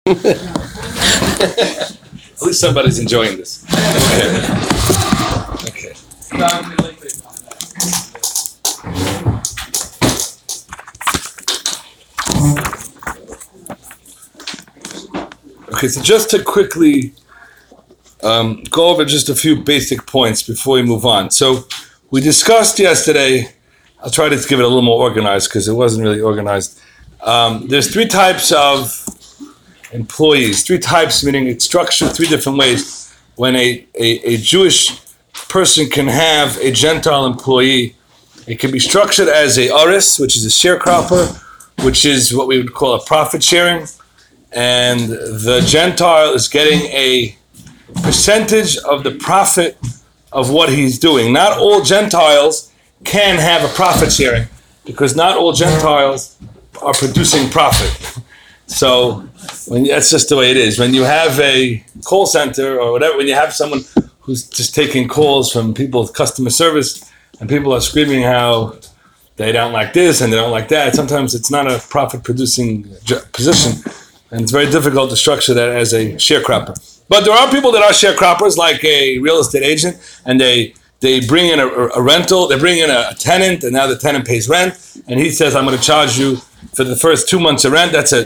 At least somebody's enjoying this. Okay. Okay, so just to quickly go over just a few basic points before we move on. So we discussed yesterday, I'll try to give it a little more organized because it wasn't really organized. There's three types of employees, three types, meaning it's structured three different ways. When a Jewish person can have a Gentile employee, it can be structured as a aris, which is a sharecropper, which is what we would call a profit sharing. And the Gentile is getting a percentage of the profit of what he's doing. Not all Gentiles can have a profit sharing because not all Gentiles are producing profit. So that's just the way it is. When you have a call center or whatever, when you have someone who's just taking calls from people with customer service and people are screaming how they don't like this and they don't like that, sometimes it's not a profit producing position. And it's very difficult to structure that as a sharecropper. But there are people that are sharecroppers, like a real estate agent, and they bring in a rental, they bring in a tenant, and now the tenant pays rent, and he says, I'm going to charge you for the first 2 months of rent. That's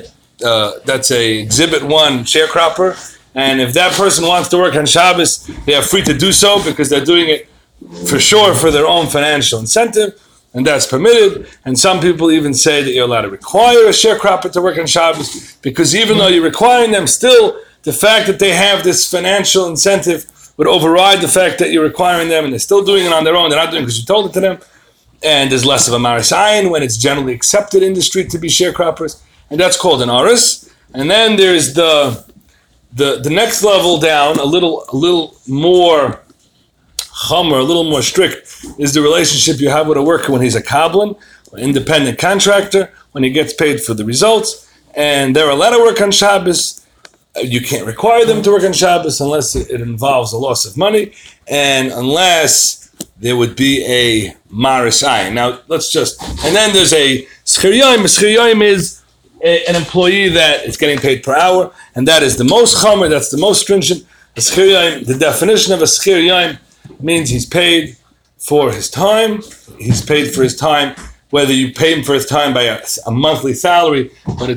a Exhibit 1 sharecropper. And if that person wants to work on Shabbos, they are free to do so because they're doing it for sure for their own financial incentive. And that's permitted. And some people even say that you're allowed to require a sharecropper to work on Shabbos because even though you're requiring them, still the fact that they have this financial incentive would override the fact that you're requiring them and they're still doing it on their own. They're not doing it because you told it to them. And there's less of a maris ayin when it's generally accepted in the street to be sharecroppers. And that's called an aris. And then there's the next level down, a little more chomer, a little more strict, is the relationship you have with a worker when he's a kablan, an independent contractor, when he gets paid for the results, and they're allowed to work on Shabbos. You can't require them to work on Shabbos unless it involves a loss of money, and unless there would be a maris ayin. Now, and then there's a schir yom. A schir yom is an employee that is getting paid per hour, and that is the most chomer, that's the most stringent. A schir yom, the definition of a schir yom means he's paid for his time. He's paid for his time, whether you pay him for his time by a monthly salary, but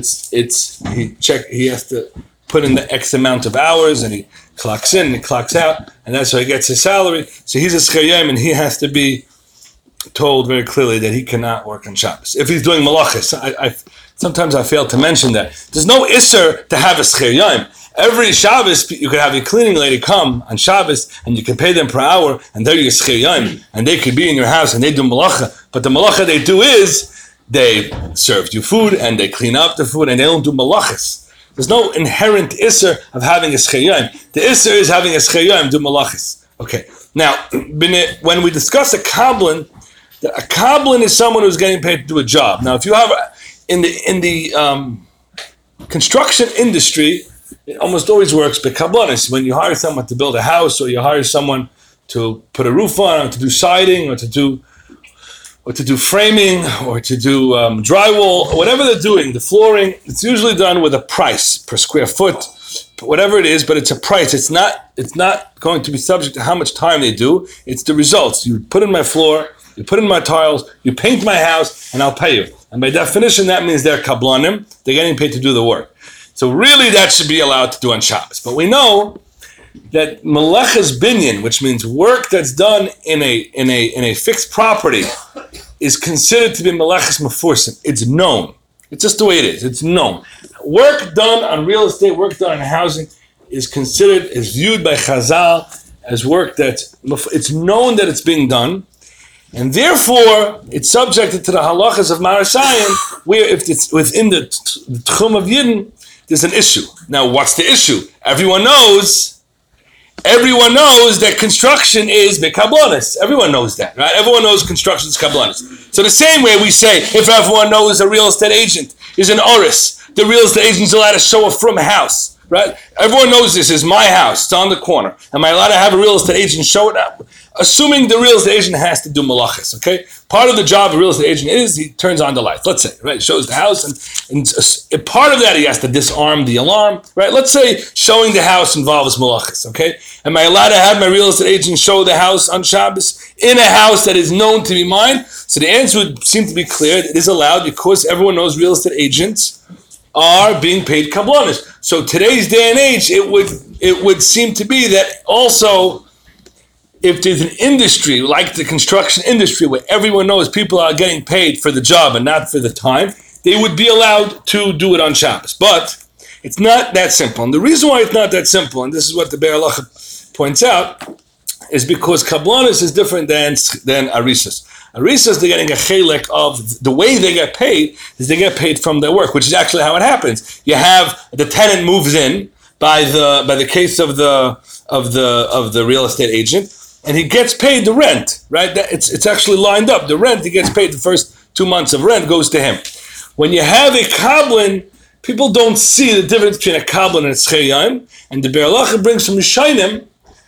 he has to put in the X amount of hours, and he clocks in and he clocks out, and that's how he gets his salary. So he's a schir yom, and he has to be told very clearly that he cannot work on Shabbos. If he's doing malachis, sometimes I fail to mention that. There's no isser to have a schir yom. Every Shabbos, you could have a cleaning lady come on Shabbos, and you can pay them per hour, and they're your schir yom, and they could be in your house, and they do malacha. But the malacha they do is, they serve you food, and they clean up the food, and they don't do malachas. There's no inherent isser of having a schir yom. The isser is having a schir yom, do malachas. Okay. Now, when we discuss a kablan is someone who's getting paid to do a job. Now, if you have, in the construction industry, it almost always works by kablanis. When you hire someone to build a house, or you hire someone to put a roof on, or to do siding, or to do framing, or to do drywall, or whatever they're doing, the flooring, it's usually done with a price per square foot, whatever it is, but it's a price. It's not going to be subject to how much time they do. It's the results. You put in my floor, you put in my tiles, you paint my house, and I'll pay you. And by definition, that means they're kablanim. They're getting paid to do the work. So really, that should be allowed to do on Shabbos. But we know that melechas binyan, which means work that's done in a fixed property, is considered to be melechas mefursim. It's known. It's just the way it is. It's known. Work done on real estate, work done on housing, is viewed by Chazal as work it's known that it's being done, and therefore it's subjected to the halachas of maris ayin, where if it's within the tchum of Yidden, there's an issue. Now, what's the issue? Everyone knows that construction is bekablanis. Everyone knows that, right? Everyone knows construction is kablanis. So the same way we say, if everyone knows a real estate agent is an oris, the real estate agent is allowed to show a from house, right? Everyone knows this is my house. It's on the corner. Am I allowed to have a real estate agent show it up? assuming the real estate agent has to do malachis, okay? Part of the job of a real estate agent is he turns on the lights. Let's say, right? He shows the house, and part of that he has to disarm the alarm, right? Let's say showing the house involves malachis, okay? Am I allowed to have my real estate agent show the house on Shabbos in a house that is known to be mine? So the answer would seem to be clear. It is allowed because everyone knows real estate agents are being paid kablonis. So today's day and age, it would seem to be that also, if there's an industry like the construction industry where everyone knows people are getting paid for the job and not for the time, they would be allowed to do it on Shabbos. But it's not that simple. And the reason why it's not that simple, and this is what the Be'er Halacha points out, is because kablonis is different than arisas. Arisas, they're getting a chelek of the way they get paid is they get paid from their work, which is actually how it happens. You have the tenant moves in by the case of the real estate agent, and he gets paid the rent, right? It's actually lined up. The rent, he gets paid the first 2 months of rent goes to him. When you have a kablin, people don't see the difference between a kablin and a scheyayim, and the Be'er Halacha brings some Rishayim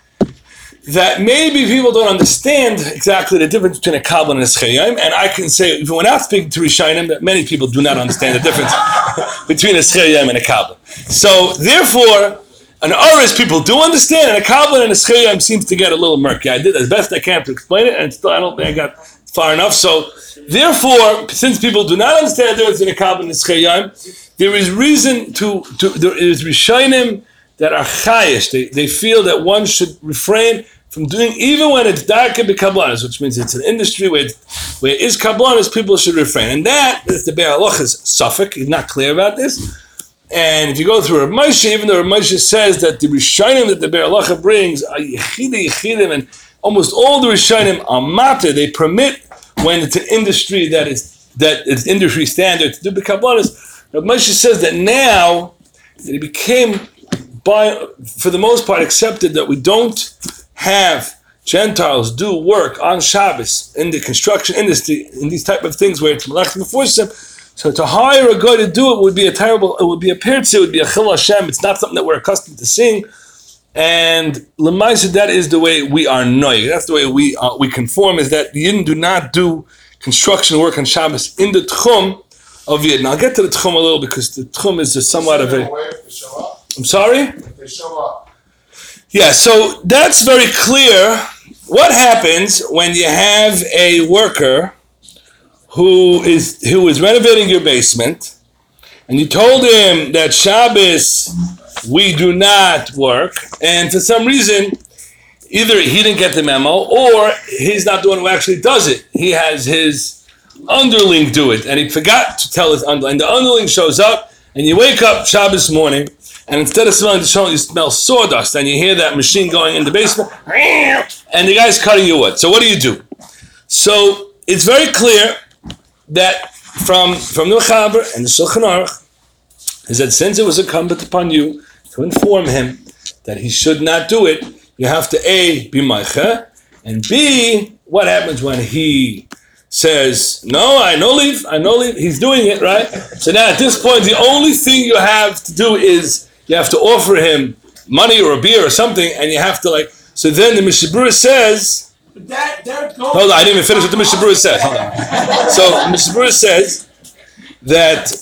that maybe people don't understand exactly the difference between a kablin and a scheyayim, and I can say, even without speaking to Rishayim, that many people do not understand the difference between a scheyayim and a kablin. So, therefore, an aris people do understand, and a kablin and a scheyayim seems to get a little murky. I did as best I can to explain it, and still I don't think I got far enough. So, therefore, since people do not understand the difference between a kablin and a scheyayim, there is reason there is Rishayim that are chayish. They feel that one should refrain from doing, even when it's darka b'kablanis, which means it's an industry where it is kablanis, people should refrain. And that is the Be'er Halacha's suffix. He's not clear about this. And if you go through Rav Moshe, even though Rav Moshe says that the Rishayim that the Be'er Halacha brings are yechidim, and almost all the Rishayim are matter, they permit when it's an industry that is industry standard to do b'kablanis. Rav Moshe says that now that it became, for the most part, accepted that we don't have Gentiles do work on Shabbos in the construction industry, in these type of things where it's melech meforsim. So to hire a guy to do it would be a pirtze, it would be a chil Hashem. It's not something that we're accustomed to seeing. And l'maisa, that is the way we are noy. That's the way we conform, is that the Yidden do not do construction work on Shabbos in the tchum of Yidden. I'll get to the tchum a little because the tchum is somewhat of a... I'm sorry? If they show up. Yeah, so that's very clear. What happens when you have a worker who is renovating your basement, and you told him that Shabbos we do not work, and for some reason either he didn't get the memo or he's not the one who actually does it. He has his underling do it, and he forgot to tell his underling. The underling shows up, and you wake up Shabbos morning, and instead of smelling the shon, you smell sawdust, and you hear that machine going in the basement, and the guy's cutting your wood. So what do? So it's very clear that from the Mechaber and the Shulchan Aruch is that since it was incumbent upon you to inform him that he should not do it, you have to A, be meicha, and B, what happens when he says, no leave, he's doing it, right? So now at this point, the only thing you have to do is you have to offer him money or a beer or something, and you have to so then the Mishnah Berurah says, hold on, I didn't even finish what the Mishnah Berurah says. Hold on. So Mishnah Berurah says that,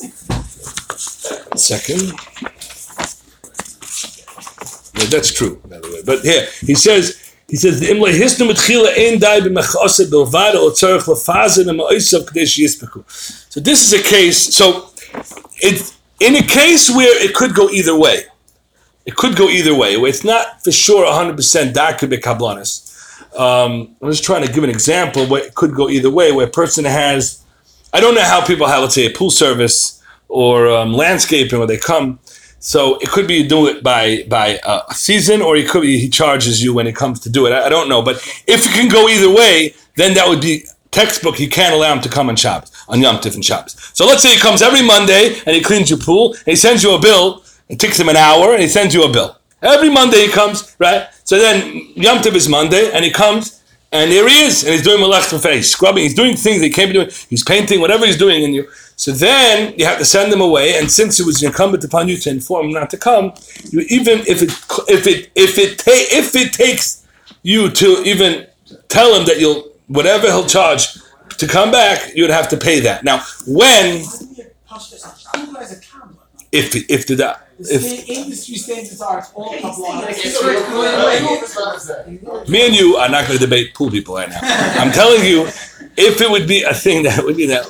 yeah, that's true, by the way. But here, he says, the Imlay Hisnu Mitchila Ein Dai B'Mechasa Bilvad O Tzarech L'Fazen Ma'osav Kadesh Yispeku. So this is a case. So it's in a case where it could go either way. It could go either way. Where it's not for sure 100% Darka B'Kablanis. I'm just trying to give an example where it could go either way. Where a person has, I don't know how people have, let's say, a pool service or landscaping where they come. So it could be you do it by a season, or it could be he charges you when it comes to do it. I don't know. But if it can go either way, then that would be textbook. You can't allow him to come on Shabbos, on Yom Tov and Shabbos. So let's say he comes every Monday and he cleans your pool, and he sends you a bill. It takes him an hour, and he sends you a bill. Every Monday he comes, right? So then Yom Tov is Monday, and he comes, and there he is, and he's doing malach tefeh, he's scrubbing, he's doing things he can't be doing, he's painting, whatever he's doing in you. So then you have to send him away, and since it was incumbent upon you to inform him not to come, you, even if it takes you to even tell him that whatever he'll charge to come back, you would have to pay that. Now, when if the industry standards are all me and you are not going to debate pool people right now. I'm telling you, if it would be a thing that would be that.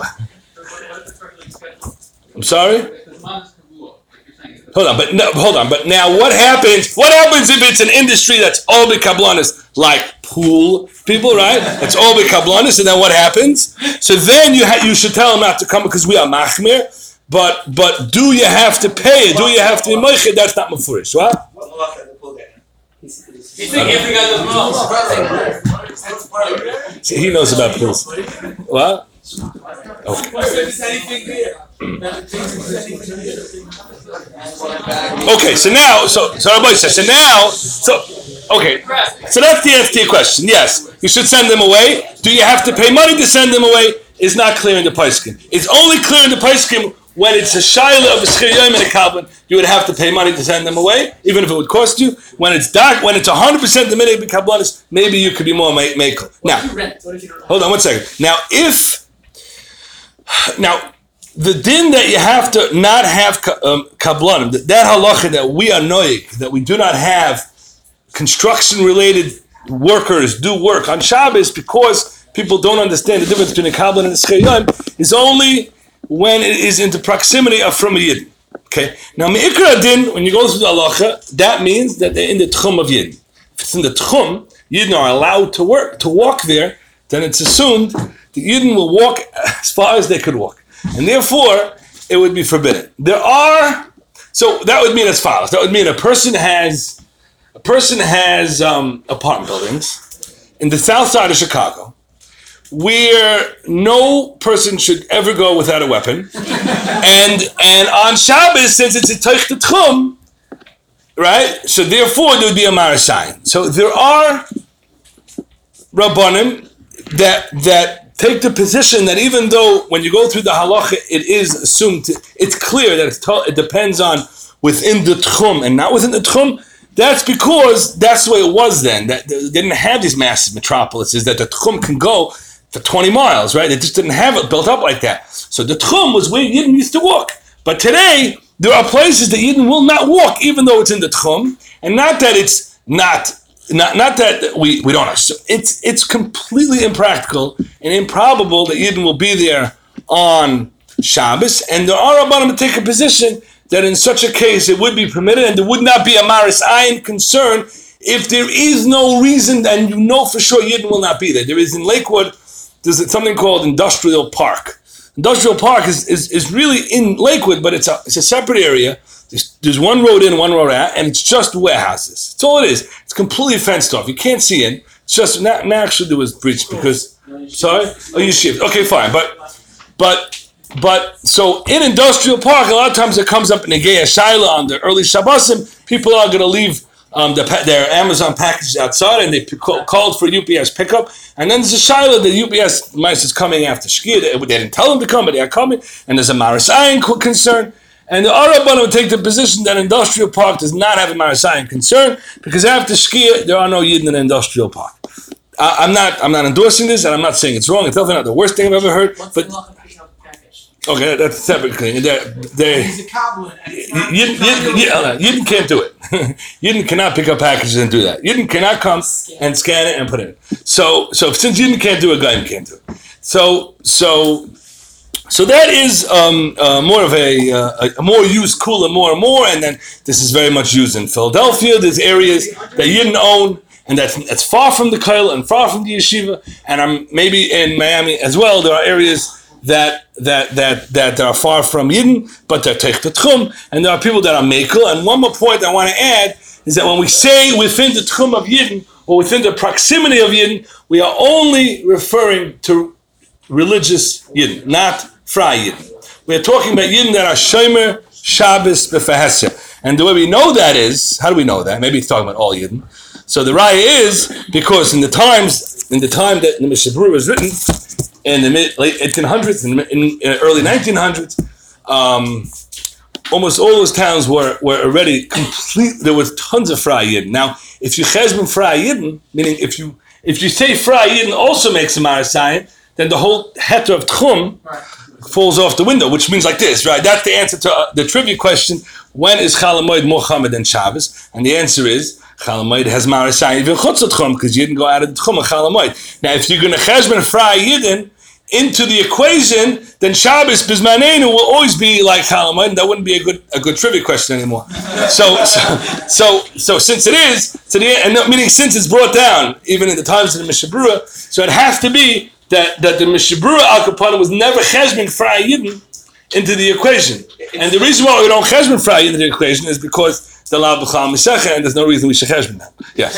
I'm sorry. Hold on. But now, what happens? What happens if it's an industry that's all b'kablanis, like pool people, right? It's all b'kablanis, and then what happens? So then you should tell them not to come because we are machmir. But do you have to pay it? Do you have to be moiched? That's not mafurish, right? He knows about pools. What? Okay, so everybody says, so that's the answer to your question. Yes, you should send them away. Do you have to pay money to send them away? It's not clear in the Paiskim. It's only clear in the Paiskim when it's a shaila of a schir yom and a kablan, you would have to pay money to send them away, even if it would cost you. When it's dark, when it's 100% the minute kablanis, maybe you could be more makel. Now, hold on one second. Now, the din that you have to not have kablanim, that halacha that we are noig, that we do not have construction-related workers do work on Shabbos because people don't understand the difference between a kablan and a schir yom, is only when it is into proximity of from a yidden. Okay. Now, me'ikra din, when you go through the halacha, that means that they're in the tchum of yidden. If it's in the tchum, yidden are allowed to walk there. Then it's assumed that yidden will walk as far as they could walk, and therefore it would be forbidden. So that would mean as follows. That would mean a person has apartment buildings in the south side of Chicago, where no person should ever go without a weapon, and on Shabbos, since it's a teich tchum, right? So therefore, there would be a marasayin. So there are rabbanim that take the position that even though when you go through the halacha, it is assumed, it's clear that it depends on within the tchum and not within the tchum. That's because that's the way it was then. That they didn't have these massive metropolises that the tchum can go for 20 miles, right? They just didn't have it built up like that. So the tchum was where Yidden used to walk. But today, there are places that Yidden will not walk, even though it's in the tchum. And not that it's not that we don't have. So it's completely impractical and improbable that Yidden will be there on Shabbos. And there are Rabbanim to take a position that in such a case it would be permitted, and there would not be a maris ayin concern if there is no reason, and you know for sure Yidden will not be there. There is in Lakewood, there's something called Industrial Park. Industrial Park is really in Lakewood, but it's a separate area. There's one road in, one road out, and it's just warehouses. That's all it is. It's completely fenced off. You can't see in. It's just actually there was breached because you shift. Okay, fine, but so in Industrial Park, a lot of times it comes up in the Geya Shaila on the early Shabbosim. People are going to leave their Amazon packages outside, and they called for UPS pickup. And then there's a Shaila, the UPS mice is coming after Shkia. They didn't tell them to come, but they are coming. And there's a Maris Ayin concern. And the Arabban would take the position that Industrial Park does not have a Maris Ayin concern because after Shkia, there are no Yidden in Industrial Park. I'm not endorsing this, and I'm not saying it's wrong. It's definitely not the worst thing I've ever heard. What's but the law of picking up the package? Okay, that's a separate thing. He's a cobbler. Yidden can't do it. Yidden cannot pick up packages and do that. Yidden cannot come and scan it and put it in. So since Yidden can't do it, Goyim can't do it. So that is more of a more used kula more and more, and then this is very much used in Philadelphia. There's areas that Yidden own, and that's far from the koil and far from the yeshiva, and maybe in Miami as well. There are areas that are far from Yidden, but they're teich tchum, and there are people that are mekel. And one more point I want to add is that when we say within the tchum of Yidden or within the proximity of Yidden, we are only referring to religious Yidden, not Fra Yidden. We are talking about Yidden that are Shomer Shabbos b'Fahesya. And the way we know that is, how do we know that? Maybe it's talking about all Yidden. So the raya is because in the time that the Mishnah Berurah was written, in the late 1800s, in early 1900s, almost all those towns were already complete. There was tons of Fra Yidden. Now, if you cheshbon Fra Yidden, meaning if you if you say Fry Yidden also makes a Marasayan, then the whole heter of Tchum falls off the window, which means like this, right? That's the answer to the trivia question: when is Chol Hamoed more Chamer than Shabbos? And the answer is Chol Hamoed has Marasayan even Chutz Tchum, because you didn't go out of the Tchum of Chol Hamoed. Now, if you're going to cheshbon Fry Yidden into the equation, then Shabbos Bismanenu will always be like Chol Hamoed, and that wouldn't be a good trivia question anymore. So since it is, meaning since it's brought down even in the times of the Mishnah Berurah, so it has to be that the Mishnah Berurah Al Kapan was never cheshbon Fry Yidden into the equation, and the reason why we don't cheshbon Fry Yidden into the equation is because the Lav B'chal Misecha, and there's no reason we should cheshbon that. Yes.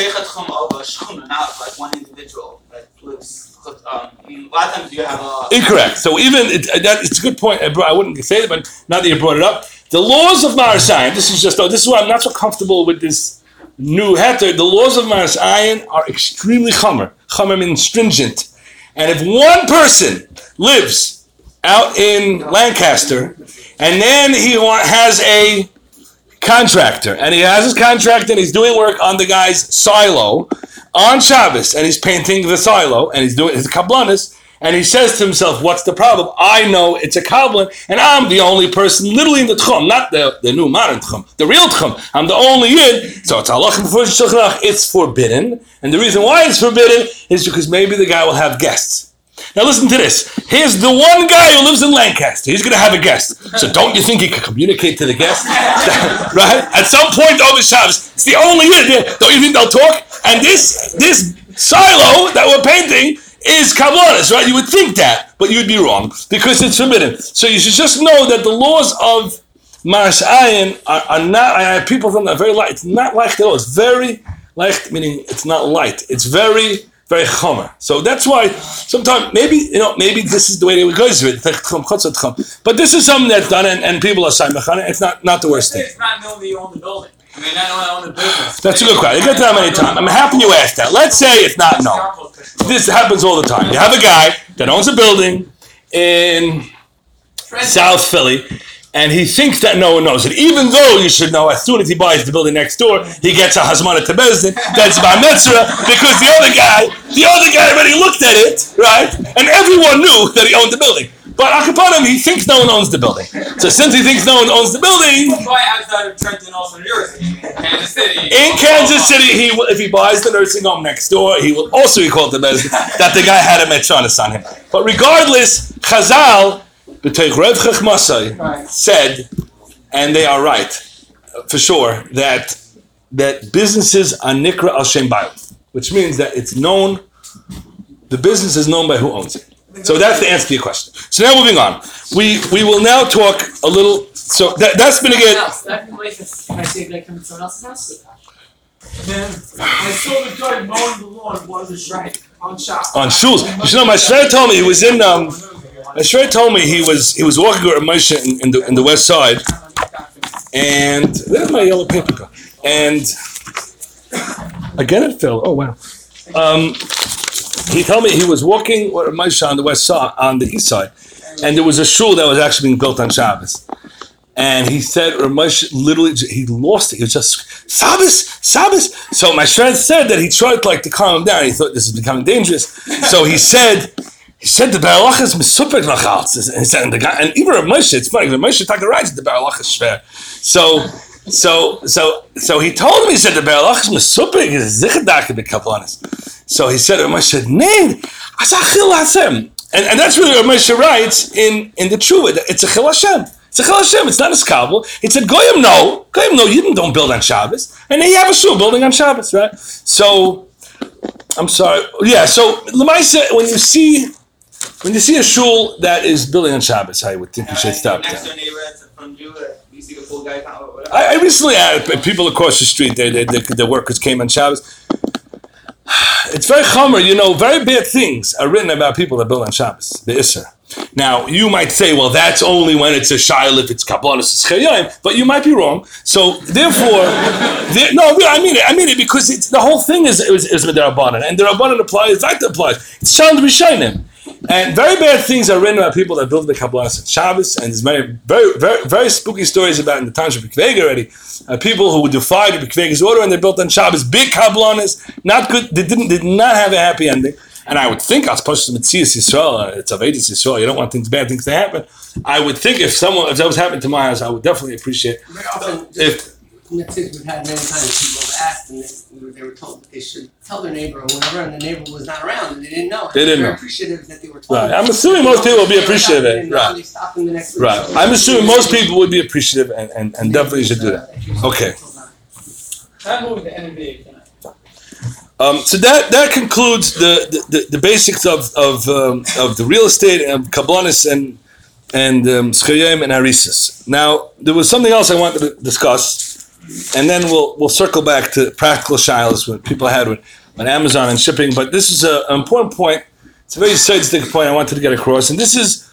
Like one individual that lives. A lot of times you have incorrect. So even it's a good point. I wouldn't say it, but now that you brought it up, the laws of Marasayan. This is why I'm not so comfortable with this new heter. The laws of Marasayan are extremely chamer. Chamer means stringent. And if one person lives out in Lancaster, and then he has a contractor, and he has his contractor, and he's doing work on the guy's silo on Shabbos, and he's painting the silo, and he's doing his kablanis, and he says to himself, what's the problem? I know it's a kablan, and I'm the only person literally in the tchum, not the new modern tchum, the real tchum. I'm the only yid, so it's halach before shulchan. It's forbidden, and the reason why it's forbidden is because maybe the guy will have guests. Now listen to this. Here's the one guy who lives in Lancaster. He's going to have a guest. So don't you think he can communicate to the guest? Right? At some point over Shabbos, it's the only yid. Don't you think they'll talk? And this silo that we're painting is kabbalas, right? You would think that, but you'd be wrong because it's forbidden. So you should just know that the laws of Marasayan are not. People think they're very light. It's not light at all. It's very light, meaning it's not light. It's very chomer. So that's why sometimes maybe this is the way they would go through it. But this is something that's done, and people are saying it's not the worst thing. It's not known that you own the building. I mean, I own the business. That's a good question. You get to that many times. I'm happy you asked that. Let's say it's not known. This happens all the time. You have a guy that owns a building in South Philly, and he thinks that no one knows it, even though you should know as soon as he buys the building next door, he gets a hazmana to Bezdin, that's bar mitzvah, because the other guy already looked at it, right? And everyone knew that he owned the building. But Akapanim, he thinks no one owns the building. So since he thinks no one owns the building, buy outside of Trenton, also New Jersey, Kansas City. In Kansas City, if he buys the nursing home next door, he will also be called to Bezdin that the guy had a metronis on him. But regardless, Chazal Rav Chachmasai said, and they are right, for sure, that businesses are nikra al shem bayil, which means that it's known, the business is known by who owns it. So that's the answer to your question. So now moving on. We will now talk a little, so that's been again. Can I say like from someone else's house? Then I saw the guy mowing the lawn while he was right on shop. On shoes. You know, my Shred told me he was in my Shred told me he was walking with Moshe in the west side, and where's my yellow paper go? And again it fell. Oh wow. He told me he was walking with Moshe on the west side, on the east side, and there was a shul that was actually being built on Shabbos. And he said, Moshe literally, he lost it. He was just, Shabbos. So my Shred said that he tried to calm him down. He thought this is becoming dangerous. So he said the Baralach is mesupek nachalz. And the guy, and even Rav Moshe, it's funny, Rav Moshe Taka writes the Baralach is shver. So he told him, he said the Baralach is mesupek, is zichadaka b'kaplanis. So he said, Rav Moshe, Nein, asachil hasem. And that's really what Rav Moshe writes in the Tshuva. It's a chil Hashem. It's a chil Hashem. It's not a skabel. It's a goyim no, you don't build on Shabbos. And then you have a shul building on Shabbos, right? So, I'm sorry. Yeah, so L'maisa, when you see a shul that is building on Shabbos, I would think you should stop there. I recently had people across the street, their workers came on Shabbos. It's very chomer, very bad things are written about people that build on Shabbos, the Isser. Now, you might say, well, that's only when it's a shayl, if it's kabbalah, it's chayayim, but you might be wrong. So, therefore, I mean it because the whole thing is Midarabanan, and the Rabbanan applies, that applies. It sounds Rishonim. And very bad things are written about people that build the Kabbalas on Shabbos, and there's many very, very, very spooky stories about in the times of Bikvega already. People who defied Bikvega's order and they built on Shabbos, big Kabbalas, not good. They did not have a happy ending. And I would think, it's Avedis Yisrael, you don't want bad things to happen. I would think if that was happening to my house, I would definitely appreciate it. Very often, we've had many times people have asked and they were told that they should tell their neighbor or whatever, and the neighbor was not around and they didn't know. They didn't know. Appreciative that they were told. Right. I'm assuming most people will be appreciative of it. Right. They stopped them the next week. Right. I'm assuming most people would be appreciative and definitely should do that. Okay. I'm moving to NBA tonight. So that concludes the basics of the real estate and Kabbalas and Schayim and Harisis. Now there was something else I wanted to discuss, and then we'll circle back to practical shilas what people had on Amazon and shipping. But this is an important point. It's a very sensitive point I wanted to get across, and this is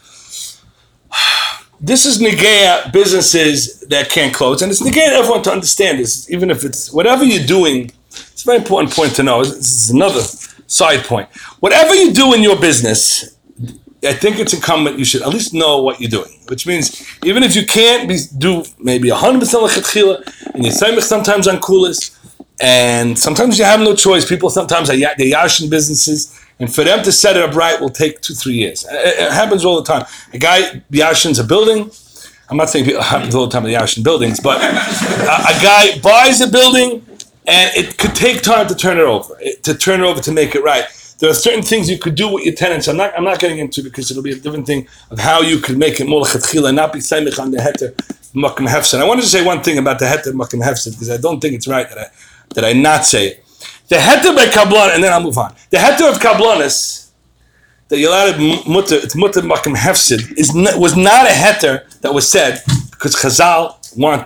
negaya businesses that can't close, and it's negaya everyone to understand this, even if it's whatever you're doing. It's a very important point to know. This is another side point. Whatever you do in your business, I think it's incumbent you should at least know what you're doing. Which means even if you can't do maybe 100% lechatchila, and you say sometimes on kulis, and sometimes you have no choice. People sometimes they yashin businesses, and for them to set it up right will take 2-3 years. It happens all the time. A guy yashins a building. I'm not saying it happens all the time with yashin buildings, but a guy buys a building. And it could take time to turn it over to make it right. There are certain things you could do with your tenants. I'm not getting into because it'll be a different thing of how you could make it more lechatchila and not be saimich on the heter makom hefsed. I wanted to say one thing about the heter makom hefsed because I don't think it's right that I not say it. The heter by kablan, and then I'll move on. The heter of kablanis that you're allowed to mutter makom hefsed was not a heter that was said because Chazal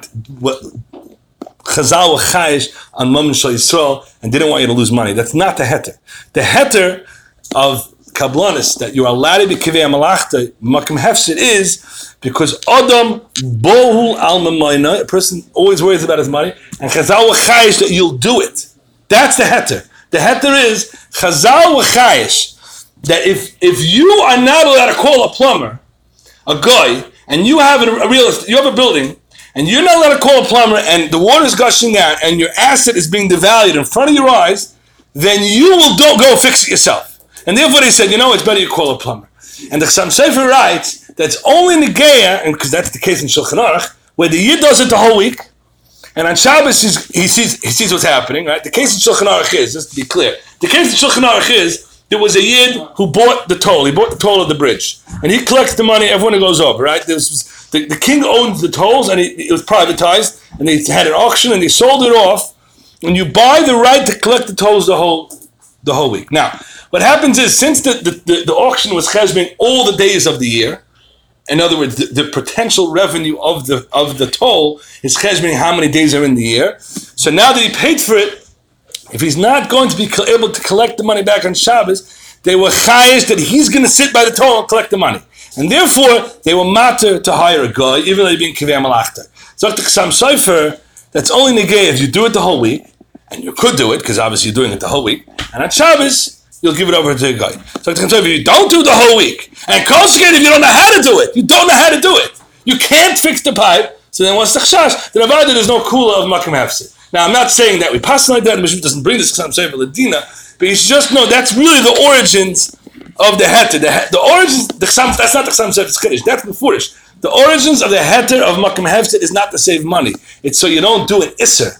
Chazal were chayish on Mammon Shal Yisrael and didn't want you to lose money. That's not the heter. The heter of kablanis that you're allowed to be kivei malachta makom hefsed is because Adam bohu al mamayna, a person always worries about his money, and Chazal were chayish that you'll do it. That's the heter. The heter is Chazal were chayish that if you are not allowed to call a plumber, a guy, and you have you have a building. And you're not allowed to call a plumber, and the water's gushing out, and your asset is being devalued in front of your eyes, then you will go fix it yourself. And therefore they said, it's better you call a plumber. And the Chassam Sofer writes that's only negaya, and because that's the case in Shulchan Aruch, where the Yid does it the whole week, and on Shabbos he sees what's happening. Right? The case in Shulchan Aruch is, just to be clear, the case in Shulchan Aruch is there was a Yid who bought the toll. He bought the toll of the bridge, and he collects the money. Everyone goes over. Right? The king owns the tolls, and it was privatized, and they had an auction, and they sold it off. And you buy the right to collect the tolls the whole week. Now, what happens is, since the auction was cheshbon all the days of the year, in other words, the potential revenue of the toll is cheshbon how many days are in the year. So now that he paid for it, if he's not going to be able to collect the money back on Shabbos, they were chayish that he's going to sit by the toll and collect the money. And therefore, they were matter to hire a guy, even though they're being kivei malachta. So the Chassam Sofer, that's only negay if you do it the whole week, and you could do it, because obviously you're doing it the whole week, and on Shabbos, you'll give it over to a guy. So the Chassam Sofer, if you don't do it the whole week, and Kolshkin, if you don't know how to do it, you don't know how to do it. You can't fix the pipe, so then what's the chashash? The Ravada, there's no kula of makom hefsed. Now, I'm not saying that we pass like that, the Mishnah doesn't bring this Chassam Sofer Ladina, but you should just know that's really the origins of the heter. The origins, that's not the Chassam Sofer's Kiddush, that's the Furish. The origins of the heter of makom hefsed is not to save money. It's so you don't do an isser.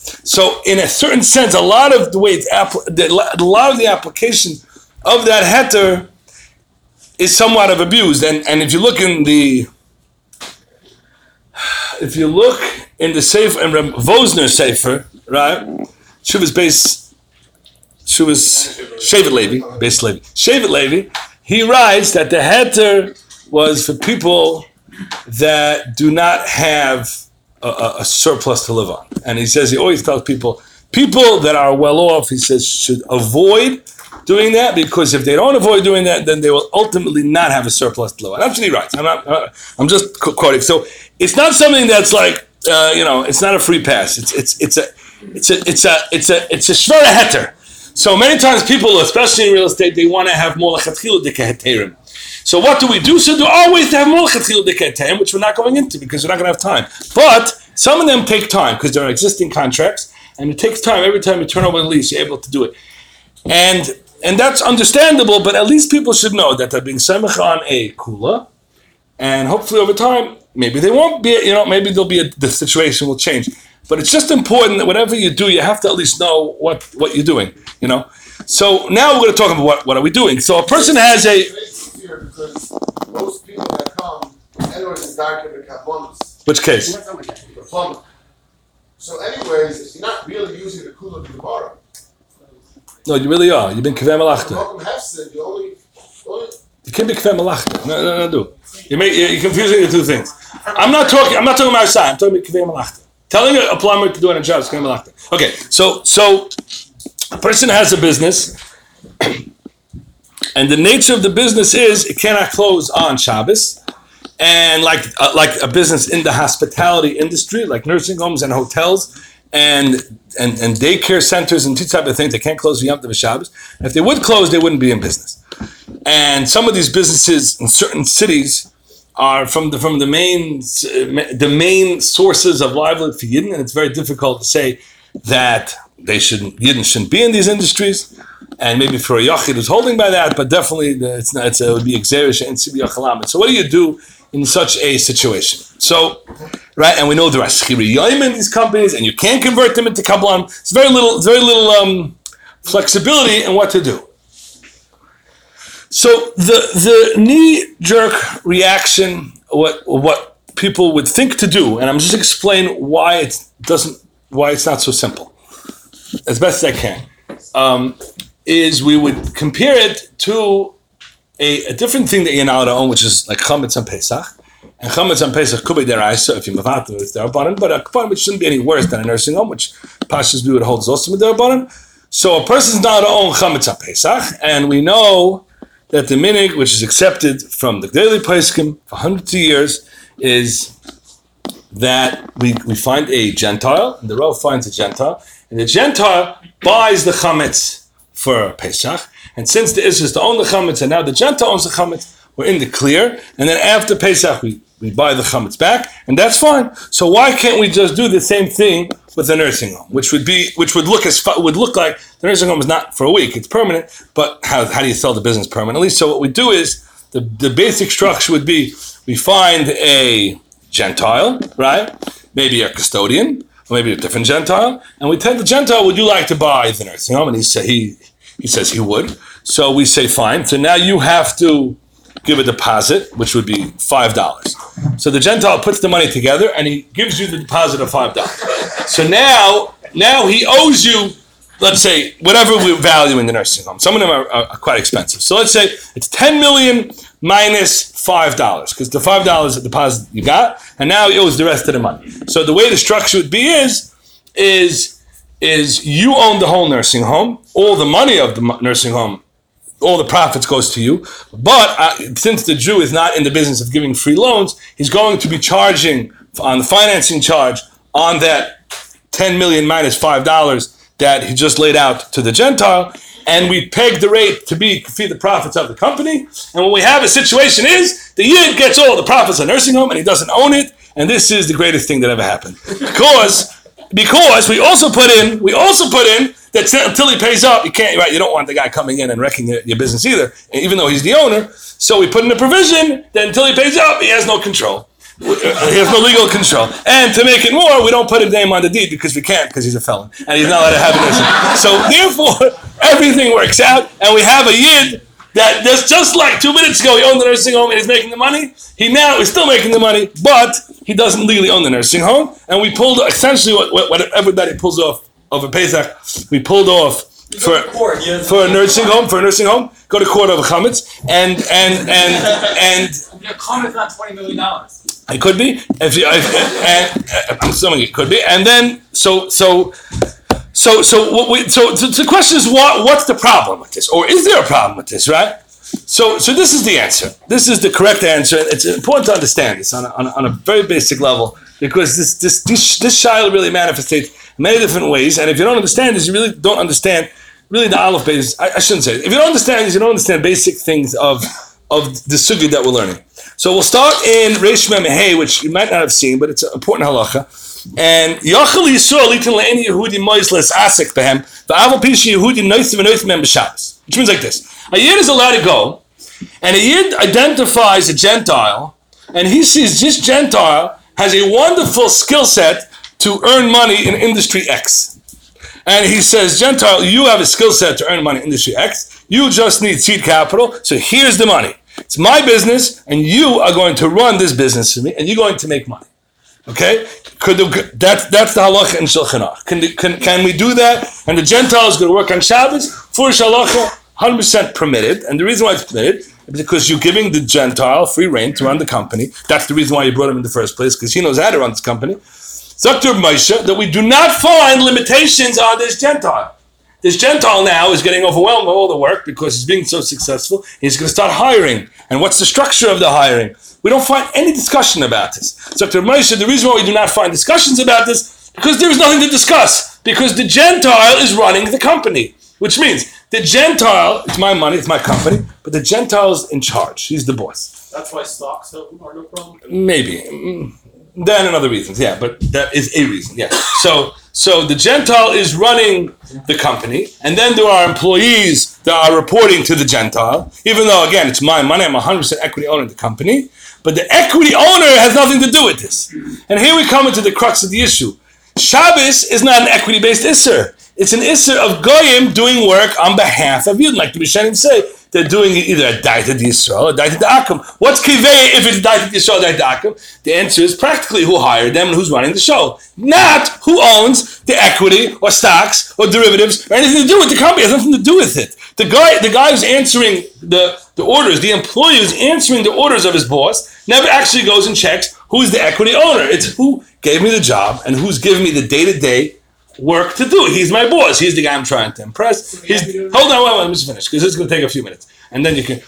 So in a certain sense, a lot of the application of that heter is somewhat of abused. And if you look in the Sefer, in Reb Vosner Sefer, right? Shevet Levi, he writes that the heter was for people that do not have a surplus to live on. And he says, he always tells people that are well off, he says, should avoid doing that, because if they don't avoid doing that, then they will ultimately not have a surplus to live on. That's what he writes. I'm just quoting. So it's not something that's like, it's not a free pass. It's a shvara heter. So many times people, especially in real estate, they want to have more lechatchilu dekaheterim. So what do we do? So there are ways to have more lechatchilu dekaheterim, which we're not going into because we're not going to have time. But some of them take time because there are existing contracts, and it takes time. Every time you turn over the lease, you're able to do it. And that's understandable, but at least people should know that they're being semech on a kula, and hopefully over time, maybe they won't be, maybe the situation will change. But it's just important that whatever you do, you have to at least know what you're doing, So now we're going to talk about what are we doing. So a person has a... It's easier because most people that come, anyone is dark in the kabbalas. Which case? The plumber. So anyways, you're not really using the kula of the Gemara. No, you really are. You've been kaveh malachta. Malcolm Hefson, you only... You can't be kaveh malachta. No, do. You're confusing the two things. I'm not talking about Marsai. I'm talking about kaveh malachta. Telling a plumber to do a job is kaveh malachta. Okay, so a person has a business, and the nature of the business is it cannot close on Shabbos, and like a business in the hospitality industry, like nursing homes and hotels, and daycare centers and two type of things, they can't close Yom Tov Shabbos. If they would close, they wouldn't be in business. And some of these businesses in certain cities are from the main sources of livelihood for Yidden, and it's very difficult to say that Yidden shouldn't be in these industries. And maybe for a Yachid who's holding by that, but definitely it would be Exerish and Sibi Yachalamet. So what do you do in such a situation? So, right, and we know there are Schiriyim in these companies, and you can't convert them into Kabbalah. It's very little flexibility in what to do. So the knee-jerk reaction, what people would think to do, and I'm just explaining why it's not so simple, as best as I can, is we would compare it to a different thing that you're now to own, which is like chametz on Pesach. And chametz on Pesach could be deraisa if you mavater with derabanan, but a kapan which shouldn't be any worse than a nursing home, which Pashas View would hold is also with derabanan. So a person's now to own chametz on Pesach, and we know that the minig, which is accepted from the Gdei Poskim for hundreds of years, is that we find a Gentile, and the Rav finds a Gentile, and the Gentile buys the chametz for Pesach, and since the Israel is to own the chametz, and now the Gentile owns the chametz, we're in the clear, and then after Pesach we buy the chametz back, and that's fine. So why can't we just do the same thing with the nursing home, which would look like the nursing home is not for a week, it's permanent, but how do you sell the business permanently? So what we do is, the basic structure would be, we find a Gentile, right? Maybe a custodian, or maybe a different Gentile, and we tell the Gentile, would you like to buy the nursing home? And he says he would. So we say, fine. So now you have to give a deposit, which would be $5. So the Gentile puts the money together, and he gives you the deposit of $5. So now he owes you, let's say, whatever we're valuing the nursing home. Some of them are quite expensive. So let's say it's $10 million minus $5, because the $5 is the deposit you got, and now he owes the rest of the money. So the way the structure would be is you own the whole nursing home, all the money of the nursing home, all the profits goes to you, but since the Jew is not in the business of giving free loans, he's going to be charging on the financing charge on that $10 million minus $5 that he just laid out to the Gentile, and we peg the rate to feed the profits of the company. And what we have a situation is the Yid gets all the profits of the nursing home and he doesn't own it, and this is the greatest thing that ever happened. Because we also put in that until he pays up, you don't want the guy coming in and wrecking your business either, even though he's the owner. So we put in a provision that until he pays up, he has no control. He has no legal control. And to make it more, we don't put his name on the deed because we can't, because he's a felon. And he's not allowed to have a nursing. So therefore, everything works out, and we have a Yid that just like 2 minutes ago, he owned the nursing home and he's making the money. He now is still making the money, but he doesn't legally own the nursing home. And we pulled essentially what everybody pulls off over Pesach. We pulled off for a nursing home. Go to court over chametz and your comment's not $20 million. It could be. I'm assuming it could be. And then so the question is, what's the problem with this, or is there a problem with this, right? So this is the answer. This is the correct answer. It's important to understand this on a very basic level, because this shaila really manifests in many different ways. And if you don't understand this, you really don't understand really the Aleph Beis. I shouldn't say it. If you don't understand this, you don't understand basic things of the sugya that we're learning. So we'll start in Reish Mem Hey, which you might not have seen, but it's an important halacha. And Yachal Yisrael Litin Le'eni Yehudi Mois Les Asik Behem V'Aval Pishi Yehudi Noisim V'Noisim Mem B'Shabbos. Which means like this: a Yid is allowed to go, and a Yid identifies a Gentile, and he sees this Gentile has a wonderful skill set to earn money in industry X. And he says, Gentile, you have a skill set to earn money in industry X. You just need seed capital, so here's the money. It's my business, and you are going to run this business for me, and you're going to make money. Okay? That's the halacha in Shulchan Aruch. Can we do that? And the Gentile is going to work on Shabbos? For halacha, 100% permitted. And the reason why it's permitted is because you're giving the Gentile free reign to run the company. That's the reason why you brought him in the first place, because he knows how to run this company. Dr. Moshe, that we do not find limitations on this Gentile. This Gentile now is getting overwhelmed with all the work because he's being so successful. He's going to start hiring. And what's the structure of the hiring? We don't find any discussion about this. Dr. Moshe, the reason why we do not find discussions about this, because there is nothing to discuss. Because the Gentile is running the company. Which means the Gentile, it's my money, it's my company, but the Gentile is in charge. He's the boss. That's why stocks are no problem. Maybe. Then and other reasons, yeah, but that is a reason, yeah. So the Gentile is running the company, and then there are employees that are reporting to the Gentile, even though, again, it's my money, I'm 100% equity owner in the company, but the equity owner has nothing to do with this. And here we come into the crux of the issue. Shabbos is not an equity-based Isser. It's an Isser of Goyim doing work on behalf of Yidden, like the Bishanim say. They're doing it either a Daita Yisrael or a Daita Akum. What's Kivei if it's Daita Yisrael or Daita Akum? The answer is practically who hired them and who's running the show. Not who owns the equity or stocks or derivatives or anything to do with the company. It has nothing to do with it. The guy who's answering the orders, the employee who's answering the orders of his boss, never actually goes and checks who's the equity owner. It's who gave me the job and who's giving me the day-to-day work to do. He's my boss. He's the guy I'm trying to impress. Hold on, let me just finish, because this is going to take a few minutes, and then you can.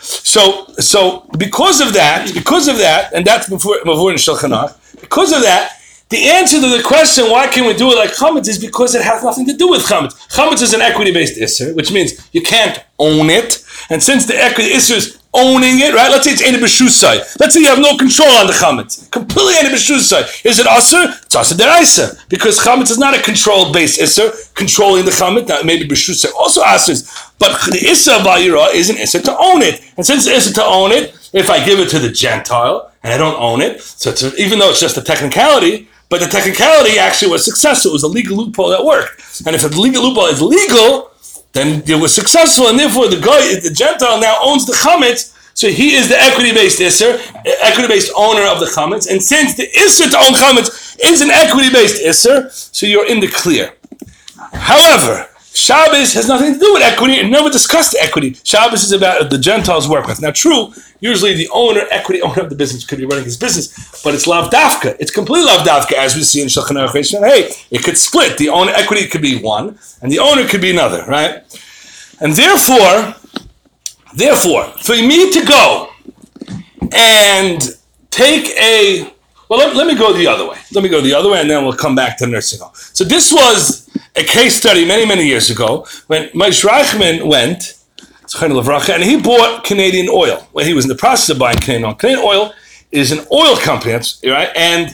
So because of that, and that's before in Shulchan Aruch. Because of that, the answer to the question why can we do it like chametz is because it has nothing to do with chametz. Chametz is an equity-based isser, which means you can't own it, and since the equity isser is owning it, right? Let's say it's Eina B'Shusai. Let's say you have no control on the chametz. Completely Eina B'Shusai. Is it Aser? It's Aser Deraisa. Because chametz is not a controlled-based Isser, controlling the chametz. Now, maybe B'Shusai also Asers. But the Isser of Vayira is an Isser to own it. And since the Isser to own it, if I give it to the Gentile, and I don't own it, so even though it's just a technicality, but the technicality actually was successful. It was a legal loophole that worked. And if the legal loophole is legal, then it was successful, and therefore the Gentile now owns the chametz, so he is the equity-based isser, equity-based owner of the chametz, and since the isser to own chametz is an equity-based isser, so you're in the clear. However, Shabbos has nothing to do with equity, and never discussed equity. Shabbos is about the Gentiles work with. Now, true, usually the equity owner of the business could be running his business, but it's lav dafka. It's completely lav dafka, as we see in Shulchan Aruch. Hey, it could split. The owner equity could be one, and the owner could be another, right? And therefore, for me to go and take let me go the other way. Let me go the other way, and then we'll come back to nursing home. So this was a case study many, many years ago when Moshe Reichman went, and he bought Canadian oil. Well, he was in the process of buying Canadian oil. Canadian oil is an oil company, right? And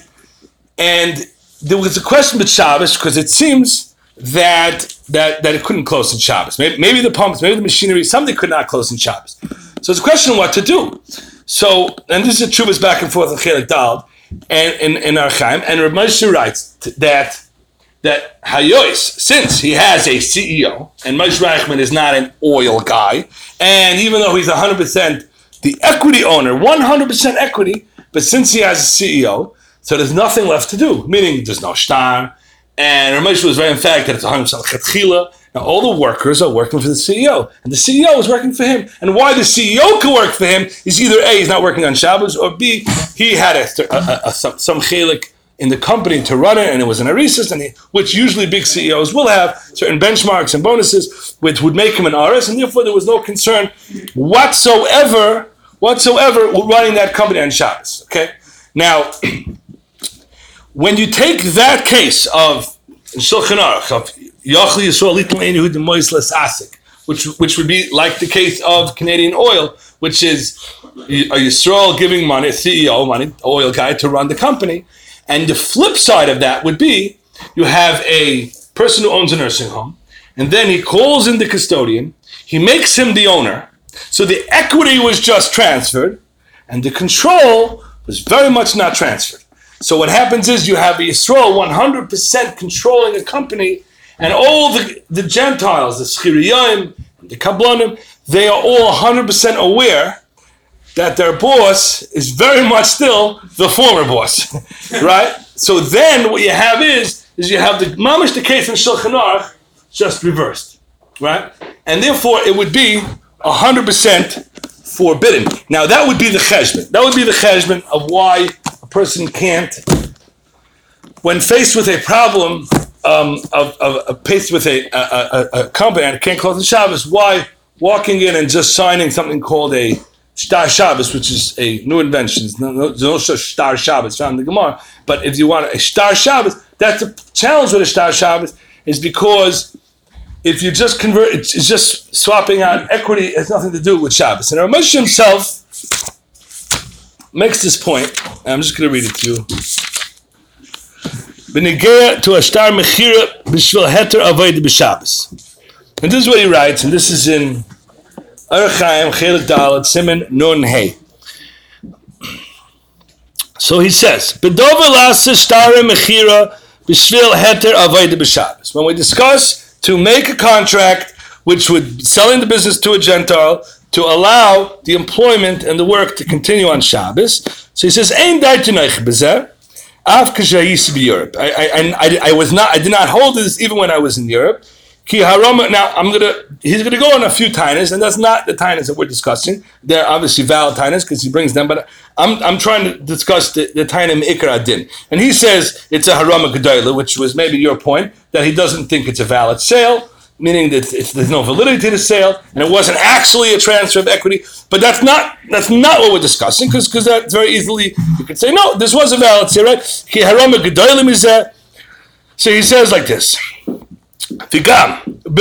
there was a question with Shabbos because it seems that it couldn't close in Shabbos. Maybe the pumps, maybe the machinery, something could not close in Shabbos. So it's a question of what to do. So, and this is a Chubas back and forth in Chelik Dal and in Archaim, and Rav Moshe writes that Hayois, since he has a CEO, and Moshe Reichman is not an oil guy, and even though he's 100% the equity owner, 100% equity, but since he has a CEO, so there's nothing left to do, meaning there's no shtar, and Rav Moshe was very emphatic that it's 100% chetchila. Now all the workers are working for the CEO, and the CEO is working for him. And why the CEO can work for him is either A, he's not working on Shabbos, or B, he had some chelik in the company to run it, and it was an arisis, which usually big CEOs will have certain benchmarks and bonuses, which would make him an RS, and therefore there was no concern whatsoever running that company on Shabbos. Okay, now when you take that case of Shulchan Aruch of Yachli Yisrael Litin Le'eni Yehudi Mois Les Asik, which would be like the case of Canadian Oil, which is a Yisrael giving money, a CEO money, oil guy, to run the company. And the flip side of that would be you have a person who owns a nursing home, and then he calls in the custodian, he makes him the owner, so the equity was just transferred, and the control was very much not transferred. So what happens is you have Yisrael 100% controlling a company, and all the Gentiles, the Schiriyim, the Kablanim, they are all 100% aware that their boss is very much still the former boss, right? So then what you have is you have the mamish the case in Shulchan Aruch just reversed, right? And therefore it would be 100% forbidden. Now that would be the cheshbon. That would be the cheshbon of why a person can't, when faced with a problem faced with a company and can't close the Shabbos, why walking in and just signing something called a Shtar Shabbos, which is a new invention. There's no such Shtar Shabbos found in the Gemara. But if you want a Shtar Shabbos, that's the challenge with a Shtar Shabbos, is because if you just convert, it's just swapping out equity. It has nothing to do with Shabbos. And Ramesh himself makes this point, and I'm just going to read it to you. B'negea to a Shtar Mechira b'shvil heter avoid b'Shabbos. And this is what he writes, and this is in Orach Chaim, Chelik Dalet, Siman Nun Hey. So he says, "B'dover lasa shtara mechira b'shvil heter avoda b'Shabbos." When we discuss to make a contract which would selling the business to a Gentile to allow the employment and the work to continue on Shabbos, so he says, "Ein daitinoich b'zeh, af k'shayis b'Europe." I did not hold this even when I was in Europe. Ki harama. Now he's gonna go on a few tainas, and that's not the tainas that we're discussing. They're obviously valid tainas because he brings them, but I'm trying to discuss the taina me'ikar adin. And he says it's a harama gedola, which was maybe your point, that he doesn't think it's a valid sale, meaning that there's no validity to the sale, and it wasn't actually a transfer of equity. But that's not what we're discussing, because that's very easily you could say no, this was a valid sale, right? Ki harama gedola mizeh. So he says like this. Most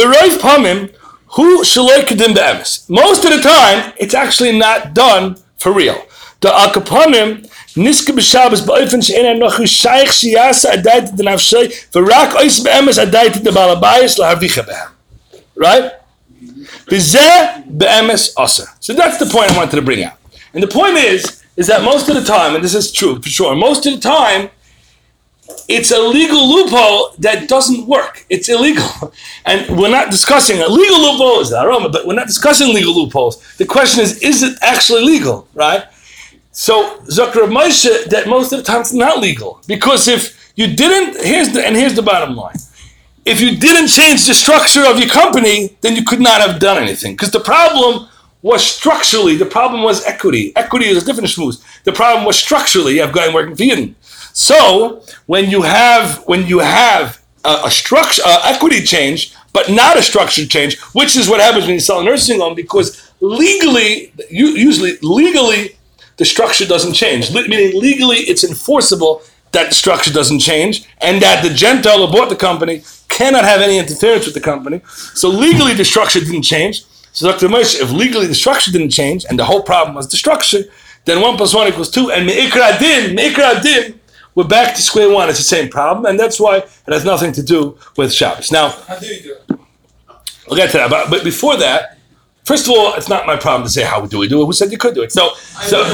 of the time, it's actually not done for real. The akaponim niske b'Shabbos ba'ofen she'ena nochu shaykh sheyasa adayt the nafshay v'rak ois be'emes adayt the balabayis lahavicha behem. Right? B'zeh be'emes aser. So that's the point I wanted to bring out. And the point is that most of the time, and this is true for sure, most of the time, it's a legal loophole that doesn't work. It's illegal. And we're not discussing a legal loophole, is that Aroma, but we're not discussing legal loopholes. The question is it actually legal, right? So, Zakar Moshe, that most of the time it's not legal. Because if you didn't, here's the bottom line. If you didn't change the structure of your company, then you could not have done anything. Because the problem was structurally, the problem was equity. Equity is a different schmooze. The problem was structurally, you have guy working for Yidden. So when you have a structure, equity change, but not a structure change, which is what happens when you sell a nursing home, because usually legally, the structure doesn't change. Meaning legally, it's enforceable that the structure doesn't change, and that the Gentile who bought the company cannot have any interference with the company. So legally, the structure didn't change. So Dr. Moshe, if legally the structure didn't change, and the whole problem was the structure, then 1 + 1 = 2, and me'ikra adin, we're back to square one. It's the same problem, and that's why it has nothing to do with Shabbos. Now, How do you do it? we'll get to that. But before that, first of all, it's not my problem to say how do we do it. Who said you could do it? No. No.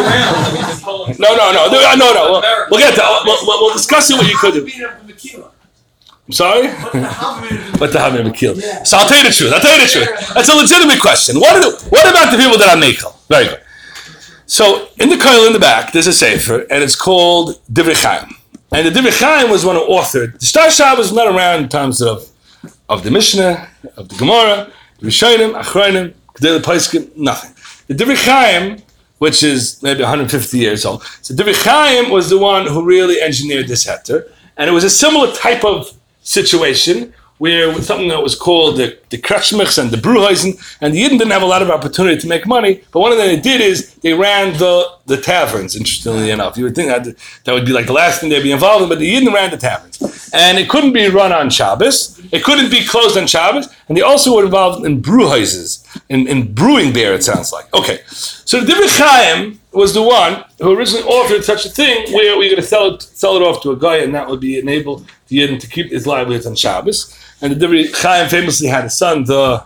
We'll get to that. We'll discuss it what you could do. I'm sorry? What the Havim Mekil? Yeah. So I'll tell you the truth. That's a legitimate question. What about the people that are Mekel? Very good. So in the Koil in the back, there's a sefer, and it's called Divrei Chaim. And the Divrei Chaim was one who authored. The Shtar Shabbos was not around in times of the Mishnah, of the Gemara, the Rishonim, Achronim, Kedei Poskim, nothing. The Divrei Chaim, which is maybe 150 years old, so Divrei Chaim was the one who really engineered this heter, and it was a similar type of situation where with something that was called the Kretschmichs and the Brewhuisen, and the Yidden didn't have a lot of opportunity to make money, but one of the things they did is they ran the taverns, interestingly enough. You would think that would be like the last thing they'd be involved in, but the Yidden ran the taverns. And it couldn't be run on Shabbos, it couldn't be closed on Shabbos, and they also were involved in brewhouses, in brewing beer, it sounds like. Okay, so the Divrei Chaim was the one who originally offered such a thing where we're going to sell it off to a guy, and that would be enable the Yidden to keep his livelihoods on Shabbos. And the Divrei Chaim famously had a son,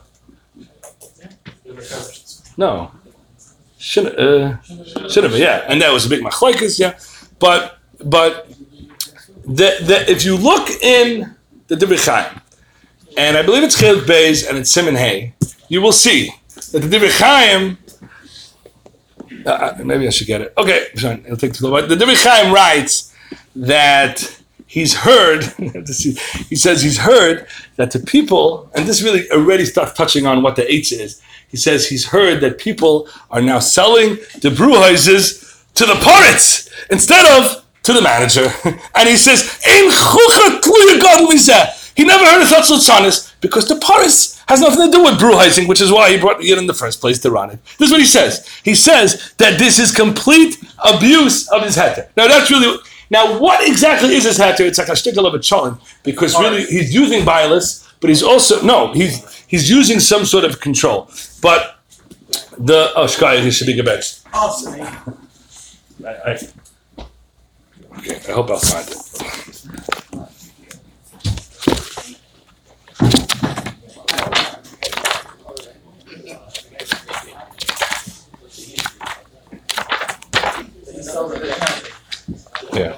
Shinabah, yeah, and that was a big machlokes, yeah. But if you look in the Divrei Chaim, and I believe it's Chelik Beis and it's Siman Hay, you will see that the Divrei Chaim. Maybe I should get it. Okay, fine, it'll take too long. But the Divrei Chaim writes that he's heard. He says he's heard that the people, and this really already starts touching on what the Eitz is. He says he's heard that people are now selling the brewhouses to the poritz instead of to the manager. And he says, he never heard of such latzanis because the poritz has nothing to do with brewheising, which is why he brought it in the first place to run it. This is what he says. He says that this is complete abuse of his heter. Now, what exactly is his heter? It's like a shtickle of a cholin, because really he's using bias, but he's also he's using some sort of control. But Shkai, he should be gebetzt. Okay, I hope I'll find it. Yeah.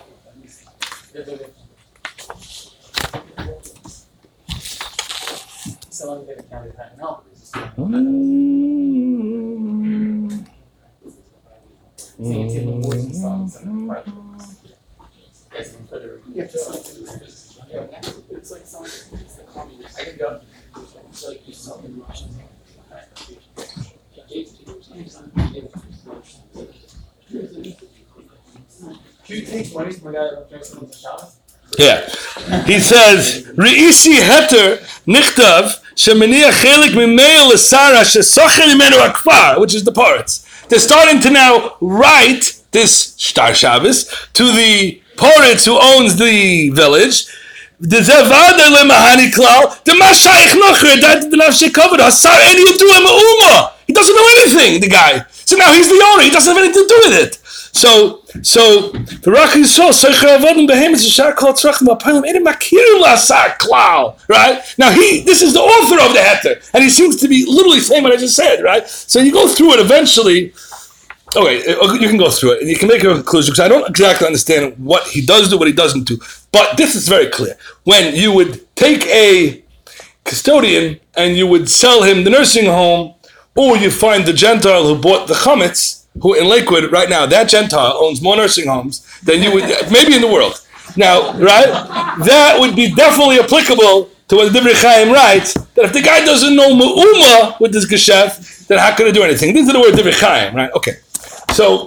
Do you take money from a guy that drinks on the Shabbos? Yeah. He says, Re'isi heter nichtav shemaniach chelik mimei l'sara shesocher imenu akfar, which is the poritz. They're starting to now write this Shtar Shabbos to the poritz who owns the village. The zevada lemahani klal the mashayich nocher that the nafshe covered hasar eni yidua me'uma. He doesn't know anything, the guy. So now he's the owner. He doesn't have anything to do with it. So the Raki Yisrael Soicher Avodim Behemoths Yishar Kol Tzrachim Apalim Edim Makirim Lasar Klal. Right now, this is the author of the heter, and he seems to be literally saying what I just said. Right, so you go through it eventually. Okay, you can go through it, and you can make your conclusion, because I don't exactly understand what he does do, what he doesn't do. But this is very clear. When you would take a custodian and you would sell him the nursing home, or you find the Gentile who bought the chametz, who in Lakewood right now, that Gentile owns more nursing homes than you would, maybe in the world. Now, right, that would be definitely applicable to what the Divrei Chaim writes, that if the guy doesn't know Me'uma with this Geschäft, then how can he do anything? These are the word Divrei Chaim, right? Okay. So,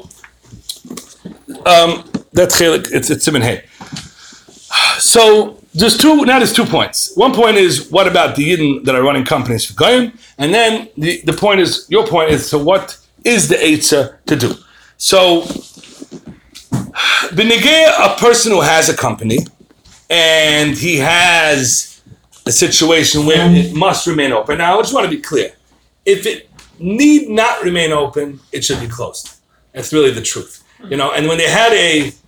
that's Chelik, it's Siman Hay. So, there's 2 points. One point is, what about the Yidden that are running companies for Goyim? And then the point is, your point is, so what is the Eitzah to do? So, B'negei, a person who has a company, and he has a situation where it must remain open. Now, I just want to be clear. If it need not remain open, it should be closed. That's really the truth. And when they had,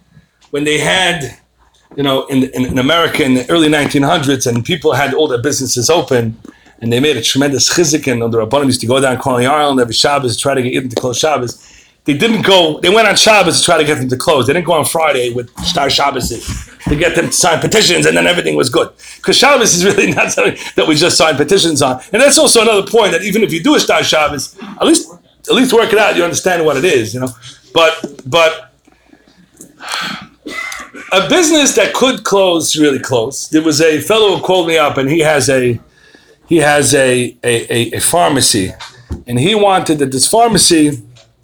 in America in the early 1900s, and people had all their businesses open, and they made a tremendous chizik, and the Rabbanim used to go down Coney Island every Shabbos to try to get them to close Shabbos. They went on Shabbos to try to get them to close. They didn't go on Friday with Shtar Shabbos to get them to sign petitions, and then everything was good. Because Shabbos is really not something that we just sign petitions on. And that's also another point, that even if you do a Shtar Shabbos, at least work it out, you understand what it is, But a business that could close really close. There was a fellow who called me up, and he has a pharmacy, and he wanted that this pharmacy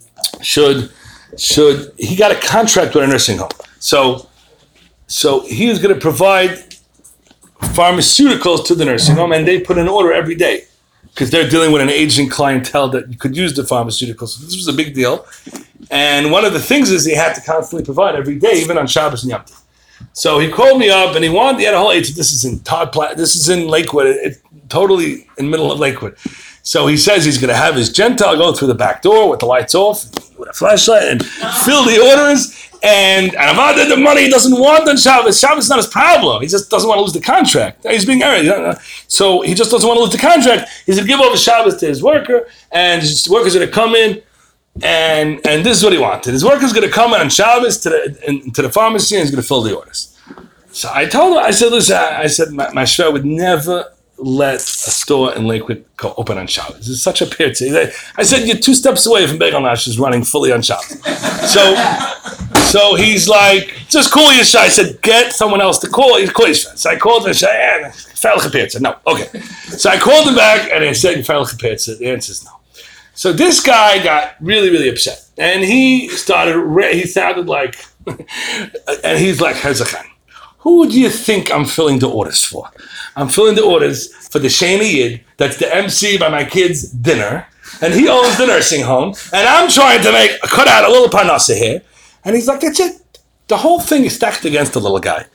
he got a contract with a nursing home. So he was going to provide pharmaceuticals to the nursing home, and they put an order every day because they're dealing with an aging clientele that could use the pharmaceuticals. So this was a big deal. And one of the things is they had to constantly provide every day, even on Shabbos and Yom Tov. So he called me up and he had a whole age. This is in this is in Lakewood. It's totally in the middle of Lakewood. So he says he's going to have his Gentile go through the back door with the lights off, with a flashlight, and fill the orders. And about the money he doesn't want on Shabbos. Shabbos is not his problem. He just doesn't want to lose the contract. He's being married. So he just doesn't want to lose the contract. He's going to give over Shabbos to his worker, and his worker's going to come in, and this is what he wanted. His worker's going to come in on Shabbos to the pharmacy, and he's going to fill the orders. So I told him, I said, listen, my shver would never let a store in Lakewood go open on Shabbos. It's such a pirtze. I said, you're 2 steps away from Bagel Nash running fully on Shabbos. So he's like, just call Yishai. I said, get someone else to call. He's called Yishai. So I called Yishai, no, okay. So I called him back and I said, the answer is no. So this guy got really, really upset. And he sounded like, and he's like, Hezachan, who do you think I'm filling the orders for? I'm filling the orders for the Shani Yid, that's the MC by my kid's dinner, and he owns the nursing home, and I'm trying to cut out a little parnasa here. And he's like, that's it. The whole thing is stacked against the little guy.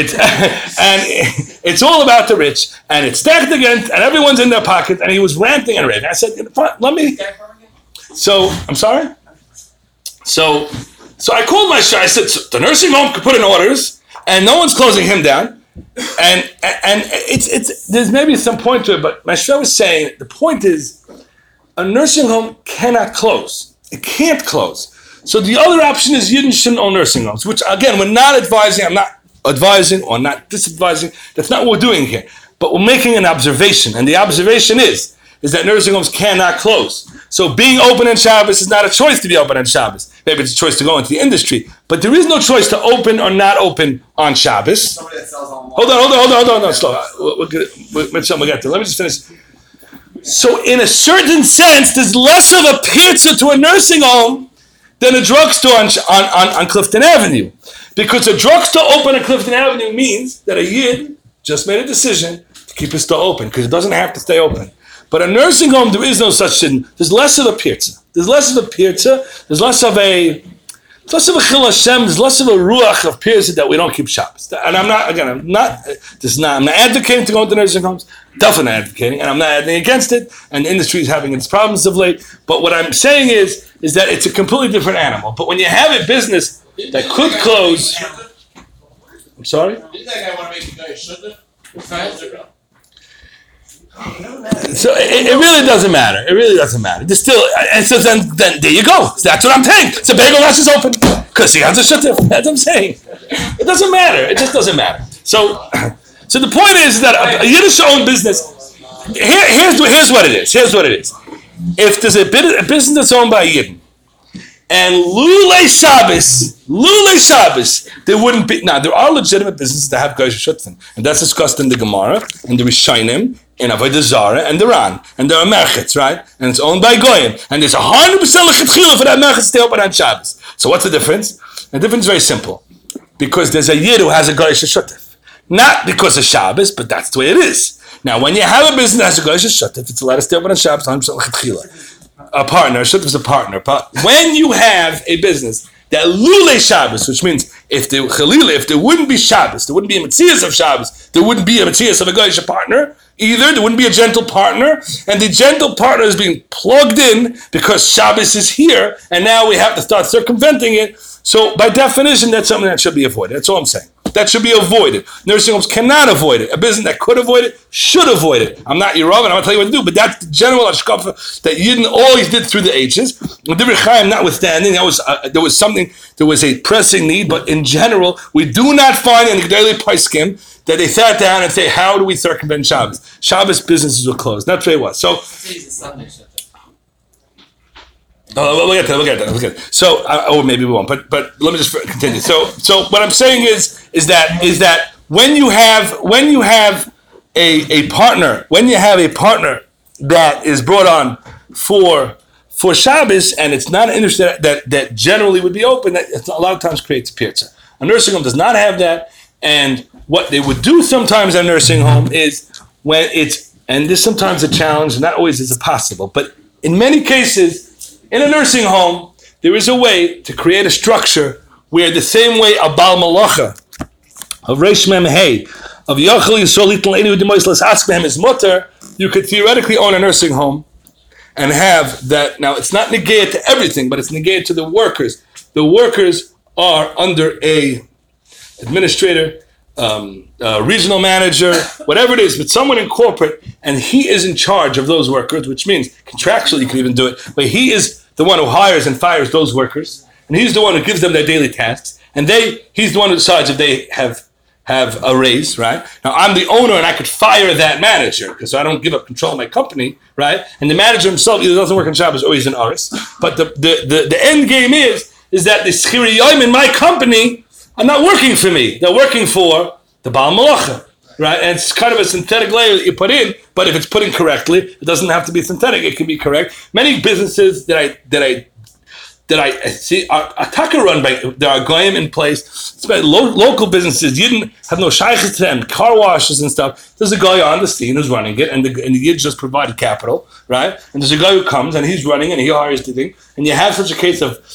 It's all about the rich, and it's stacked against, and everyone's in their pocket, and he was ranting and raving. I said, let me. So, I'm sorry? So I called my shah. I said, so the nursing home could put in orders, and no one's closing him down. And it's there's maybe some point to it, but my shah was saying, the point is, a nursing home cannot close. It can't close. So the other option is Yidden shouldn't own nursing homes, which again, we're not advising, I'm not advising or not disadvising. That's not what we're doing here. But we're making an observation. And the observation is that nursing homes cannot close. So being open on Shabbos is not a choice to be open on Shabbos. Maybe it's a choice to go into the industry. But there is no choice to open or not open on Shabbos. Somebody that sells online. Hold on, slow. We'll get there. Let me just finish. So in a certain sense, there's less of a pizza to a nursing home than a drugstore on Clifton Avenue. Because a drugstore open on Clifton Avenue means that a Yid just made a decision to keep his store open, because it doesn't have to stay open. But a nursing home, there is no such thing. There's less of a pirza. There's less of a chil Hashem, there's less of a ruach of pirza that we don't keep Shabbos. And I'm not advocating to go into nursing homes, definitely not advocating, and I'm not advocating against it, and the industry is having its problems of late. But what I'm saying is that it's a completely different animal. But when you have a business that could close, I'm sorry? Didn't that guy want to make the guy shouldn't? So it really doesn't matter. It really doesn't matter. There's still, and so then there you go. That's what I'm saying. So Bagel Nash is open because he has a shuttif. That's what I'm saying. It doesn't matter. It just doesn't matter. So the point is that a Yiddish owned business. Here's what it is. Here's what it is. If there's a business that's owned by a Yidden, and Lulei Shabbos, there wouldn't be. Now there are legitimate businesses that have Goyish Shutfin, and that's discussed in the Gemara and the Rishonim, in Avodah Zarah and the Ran, and there are merchets, right? And it's owned by Goyim, and there's 100% lechatchila for that merchet to stay open on Shabbos. So what's the difference? The difference is very simple, because there's a Yid who has a Goyish Shutf, not because of Shabbos, but that's the way it is. Now, when you have a business that has a Goyish Shutf, it's allowed to stay open on Shabbos 100% lechatchila. A partner, Shutf is a partner. But when you have a business that Lulei Shabbos, which means if there wouldn't be Shabbos, there wouldn't be a Metzias of Shabbos, there wouldn't be a Metzias of a Goyish partner either, there wouldn't be a gentle partner, and the gentle partner is being plugged in because Shabbos is here, and now we have to start circumventing it. So by definition, that's something that should be avoided. That's all I'm saying. That should be avoided. Nursing homes cannot avoid it. A business that could avoid it should avoid it. I'm not your Rav, and I'm going to tell you what to do, but that's the general hashkafa that Yidden always did through the ages. With Divrei Chaim notwithstanding, there was a pressing need, but in general, we do not find in the Gedolei Poskim that they sat down and say, how do we circumvent Shabbos? Shabbos businesses were closed. That's the way it was. So, we'll get that. So, or maybe we won't. But let me just continue. So what I'm saying is that when you have a partner, that is brought on for Shabbos, and it's not an industry that generally would be open, that a lot of times creates a pirza. A nursing home does not have that, and what they would do sometimes in a nursing home is when and there's sometimes a challenge, not always is it possible, but in many cases, in a nursing home, there is a way to create a structure where the same way a Baal Malacha of Reish Mem Hey, of Yachal Yisrael Little Enu Demoislas Askbehem is mutter, you could theoretically own a nursing home and have that. Now, it's not negated to everything, but it's negated to the workers. The workers are under a administrator, regional manager, whatever it is, but someone in corporate, and he is in charge of those workers, which means contractually you can even do it, but he is the one who hires and fires those workers, and he's the one who gives them their daily tasks, and he's the one who decides if they have a raise, right? Now, I'm the owner, and I could fire that manager, because I don't give up control of my company, right? And the manager himself either doesn't work on Shabbos or he's an Aris, but the end game is that the Schiriyim in my company are not working for me. They're working for the Baal Malacha, right? And it's kind of a synthetic layer that you put in, but if it's put in correctly, it doesn't have to be synthetic. It can be correct. Many businesses that I see are taka run by, there are goyim in place. It's about local businesses. You didn't have no shaykhs to them, car washes and stuff. There's a guy on the scene who's running it, and the Yid just provided capital, right? And there's a guy who comes and he's running and he hires the thing. And you have such a case of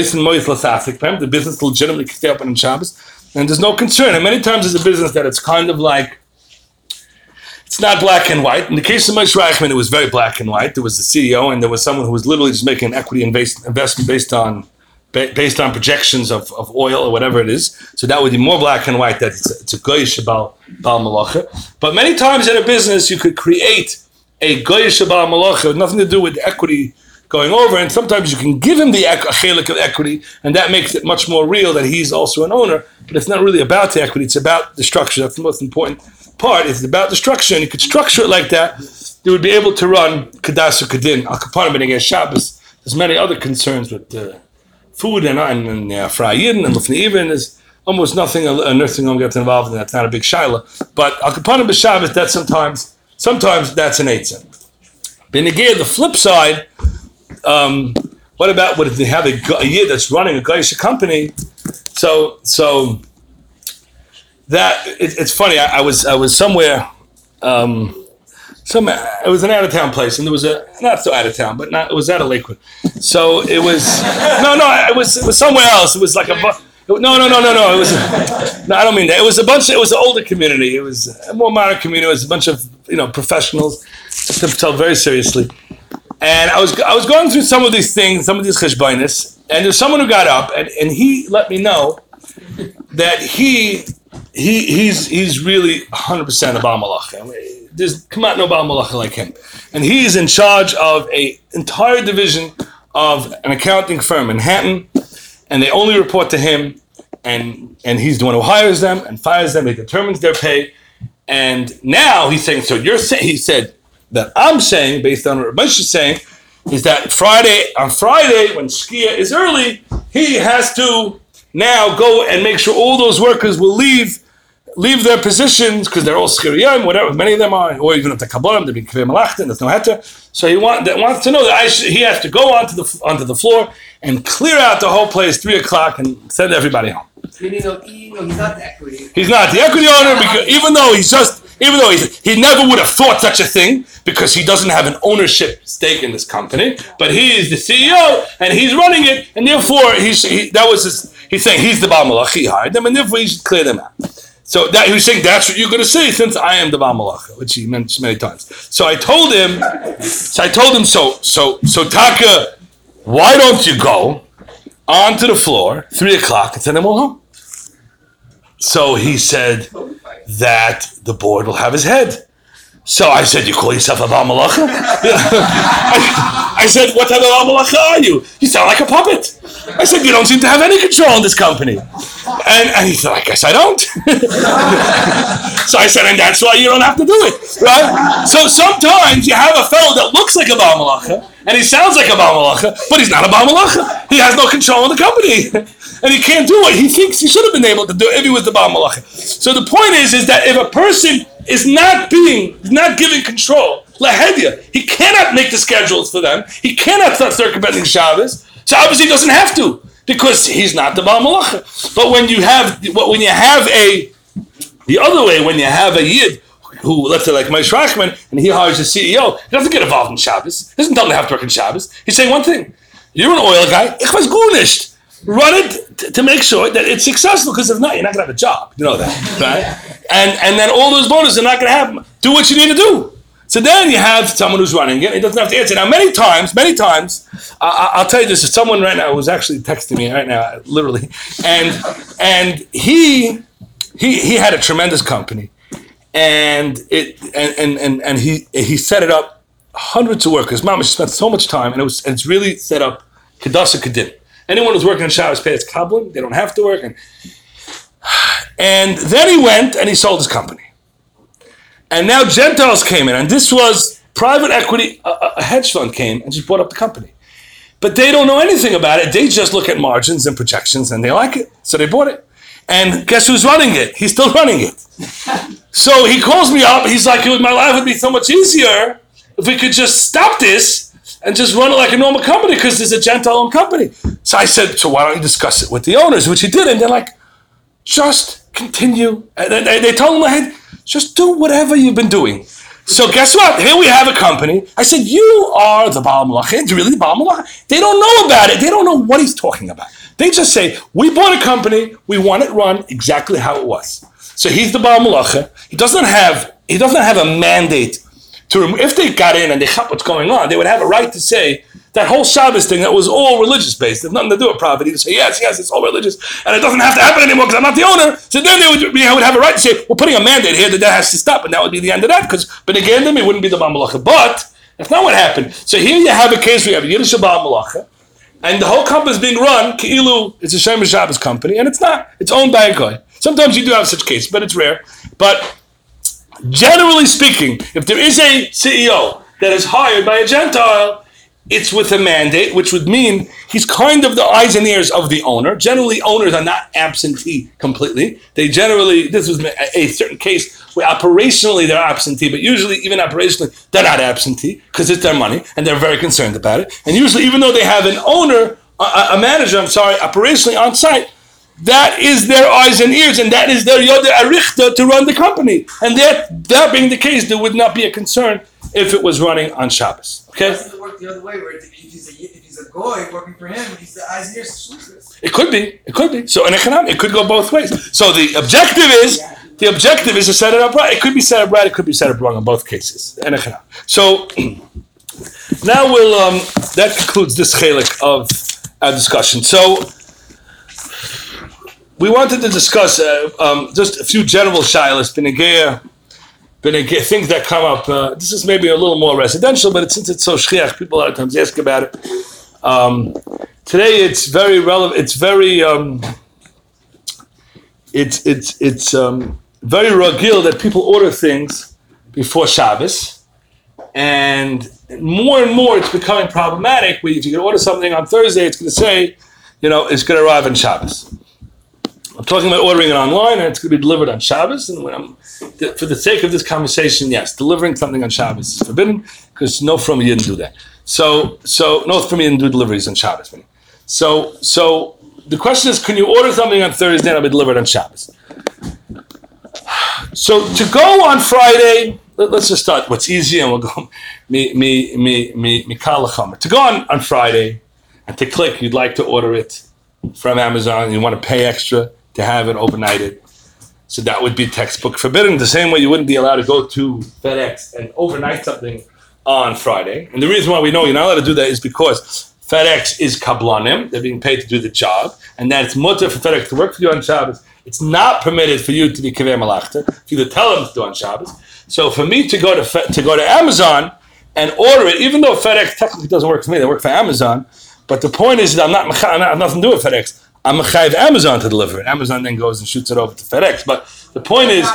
the business legitimately can stay open on Shabbos, and there's no concern. And many times it's a business that it's kind of like, it's not black and white. In the case of Moshe Reichman, it was very black and white. There was the CEO, and there was someone who was literally just making an equity investment based on projections of oil or whatever it is. So that would be more black and white, that it's a goyish Baal Malacha. But many times in a business, you could create a goyish Baal Malacha with nothing to do with equity going over, and sometimes you can give him the chelik of equity, and that makes it much more real that he's also an owner. But it's not really about the equity, it's about the structure. That's the most important part. It's about the structure, and you could structure it like that. They would be able to run Kadas or Kadin, Al Kapanim against Shabbos. There's many other concerns with food and Frayidin and Lufni Even. There's almost nothing a nursing home gets involved in. That's not a big shaila. But Al Kapanim b'Shabbos, that's sometimes that's an eitzah. Benegir, the flip side, what about if they have a Yid that's running a Gaisha company? So that it's funny. I was somewhere. It was an out of town place, and there was a not so out of town, but it was out of Lakewood. So it was it was somewhere else. It was like no. It was no. I don't mean that. It was a bunch. It was an older community. It was a more modern community. It was a bunch of professionals, to tell very seriously. And I was going through some of these things, some of these cheshbainis, and there's someone who got up and he let me know that he's really 100% a Baal Malacha. There's come out no Baal Malacha like him, and he's in charge of an entire division of an accounting firm in Manhattan, and they only report to him, and he's the one who hires them and fires them. He determines their pay, and now he's saying. So he said that I'm saying, based on what Moshe is saying, is that on Friday when Shkia is early, he has to now go and make sure all those workers will leave their positions, because they're all Schiriyim, whatever, many of them are, or even if they're Kabbalim, they're being Kvei Malachtin, there's no heter. So he wants to know that he has to go onto the floor and clear out the whole place 3:00 and send everybody home. He's not the equity. He's not the equity owner, because even though he never would have thought such a thing, because he doesn't have an ownership stake in this company, but he is the CEO and he's running it, and therefore he's saying he's the Baal Malacha, he hired them, and therefore he should clear them out. So that he was saying that's what you're going to say, since I am the Baal Malacha, which he mentioned many times. So I told him, so Taka, why don't you go onto the floor 3:00 and send them all home? So he said that the board will have his head. So I said, you call yourself a Baal Malacha? I said, what type of Baal Malacha are you? You sound like a puppet. I said, you don't seem to have any control in this company. And he said, I guess I don't. So I said, and that's why you don't have to do it, right? So sometimes you have a fellow that looks like a Baal Malacha, and he sounds like a Baal Malacha, but he's not a Baal Malacha. He has no control in the company. And he can't do what he thinks he should have been able to do if he was the Baal Malacha. So the point is that if a person is not giving control, lahedya, he cannot make the schedules for them, he cannot start circumventing Shabbos, so obviously he doesn't have to, because he's not the Baal Malacha. But when you have The other way, when you have a Yid who, let's say like Moshe Rachman, and he hires a CEO, he doesn't get involved in Shabbos. He doesn't tell them they have to work in Shabbos. He's saying one thing: you're an oil guy. Ich was gunished. Run it to make sure that it's successful, because if not, you're not going to have a job. You know that, right? And then all those bonuses are not going to happen. Do what you need to do. So then you have someone who's running it. He doesn't have to answer. Now, many times, I'll tell you this. There's someone right now who's actually texting me right now, literally, and he had a tremendous company, and he set it up, hundreds of workers. Mama, she spent so much time, and it's really set up kedasa kedin. Anyone who's working on Shabbos pays kabbalah. They don't have to work. And then he went and he sold his company. And now Gentiles came in, and this was private equity, a hedge fund came and just bought up the company. But they don't know anything about it. They just look at margins and projections, and they like it. So they bought it. And guess who's running it? He's still running it. So he calls me up. He's like, my life would be so much easier if we could just stop this and just run it like a normal company, because there's a Gentile-owned company. So I said, so why don't you discuss it with the owners, which he did. And they're like, just continue. And they told him, hey, just do whatever you've been doing. So guess what? Here we have a company. I said, you are the Baal Malach. It's really the Baal Malach. They don't know about it. They don't know what he's talking about. They just say, we bought a company. We want it run exactly how it was. So he's the Baal Malach. He doesn't have a mandate to remove. If they got in and they got what's going on, they would have a right to say that whole Shabbos thing that was all religious based, there's nothing to do with property, to say yes, it's all religious, and it doesn't have to happen anymore because I'm not the owner. So then they would have a right to say, we're putting a mandate here that has to stop, and that would be the end of that, because but again, it wouldn't be the Baal Malacha. But that's not what happened. So here you have a case where you have a Yiddish Baal Malacha, and the whole company is being run Keilu. It's a Shemesh Shabbos company, and it's not. It's owned by a guy. Sometimes you do have such cases, but it's rare. But generally speaking, if there is a CEO that is hired by a Gentile, it's with a mandate, which would mean he's kind of the eyes and ears of the owner. Generally, owners are not absentee completely. This was a certain case where operationally they're absentee, but usually even operationally they're not absentee because it's their money and they're very concerned about it. And usually, even though they have an owner, a manager, operationally on site, that is their eyes and ears, and that is their Yoder Arichta to run the company. And that being the case, there would not be a concern if it was running on Shabbos. Okay? Doesn't it work the other way, where if he's a goy working for him, he's the eyes and ears of Shlichus? It could be. So in economic, it could go both ways. So the objective is to set it up right. It could be set up right. It could be set up wrong in both cases. In economic. So now we'll. That concludes this chelik of our discussion. So we wanted to discuss just a few general shilas, things that come up. This is maybe a little more residential, but since it's so shchiach, people a lot of times ask about it. Today it's very relevant. It's very very ragil that people order things before Shabbos, and more it's becoming problematic. Where if you can order something on Thursday, it's going to say, it's going to arrive on Shabbos. I'm talking about ordering it online, and it's going to be delivered on Shabbos. And for the sake of this conversation, yes, delivering something on Shabbos is forbidden because no from you didn't do that. So no from you didn't do deliveries on Shabbos. So the question is, can you order something on Thursday and it'll be delivered on Shabbos? So to go on Friday, let's just start what's easy, and we'll go mikal lachamer. To go on Friday and to click, you'd like to order it from Amazon, you want to pay extra to have it overnighted. So that would be textbook forbidden. The same way you wouldn't be allowed to go to FedEx and overnight something on Friday. And the reason why we know you're not allowed to do that is because FedEx is kablanim. They're being paid to do the job. And that it's mutter for FedEx to work for you on Shabbos. It's not permitted for you to be kiveh malachta, for you to tell them to do on Shabbos. So for me to go to Amazon and order it, even though FedEx technically doesn't work for me, they work for Amazon. But the point is that I have nothing to do with FedEx. I'm mechayev Amazon to deliver it. Amazon then goes and shoots it over to FedEx. But the point is,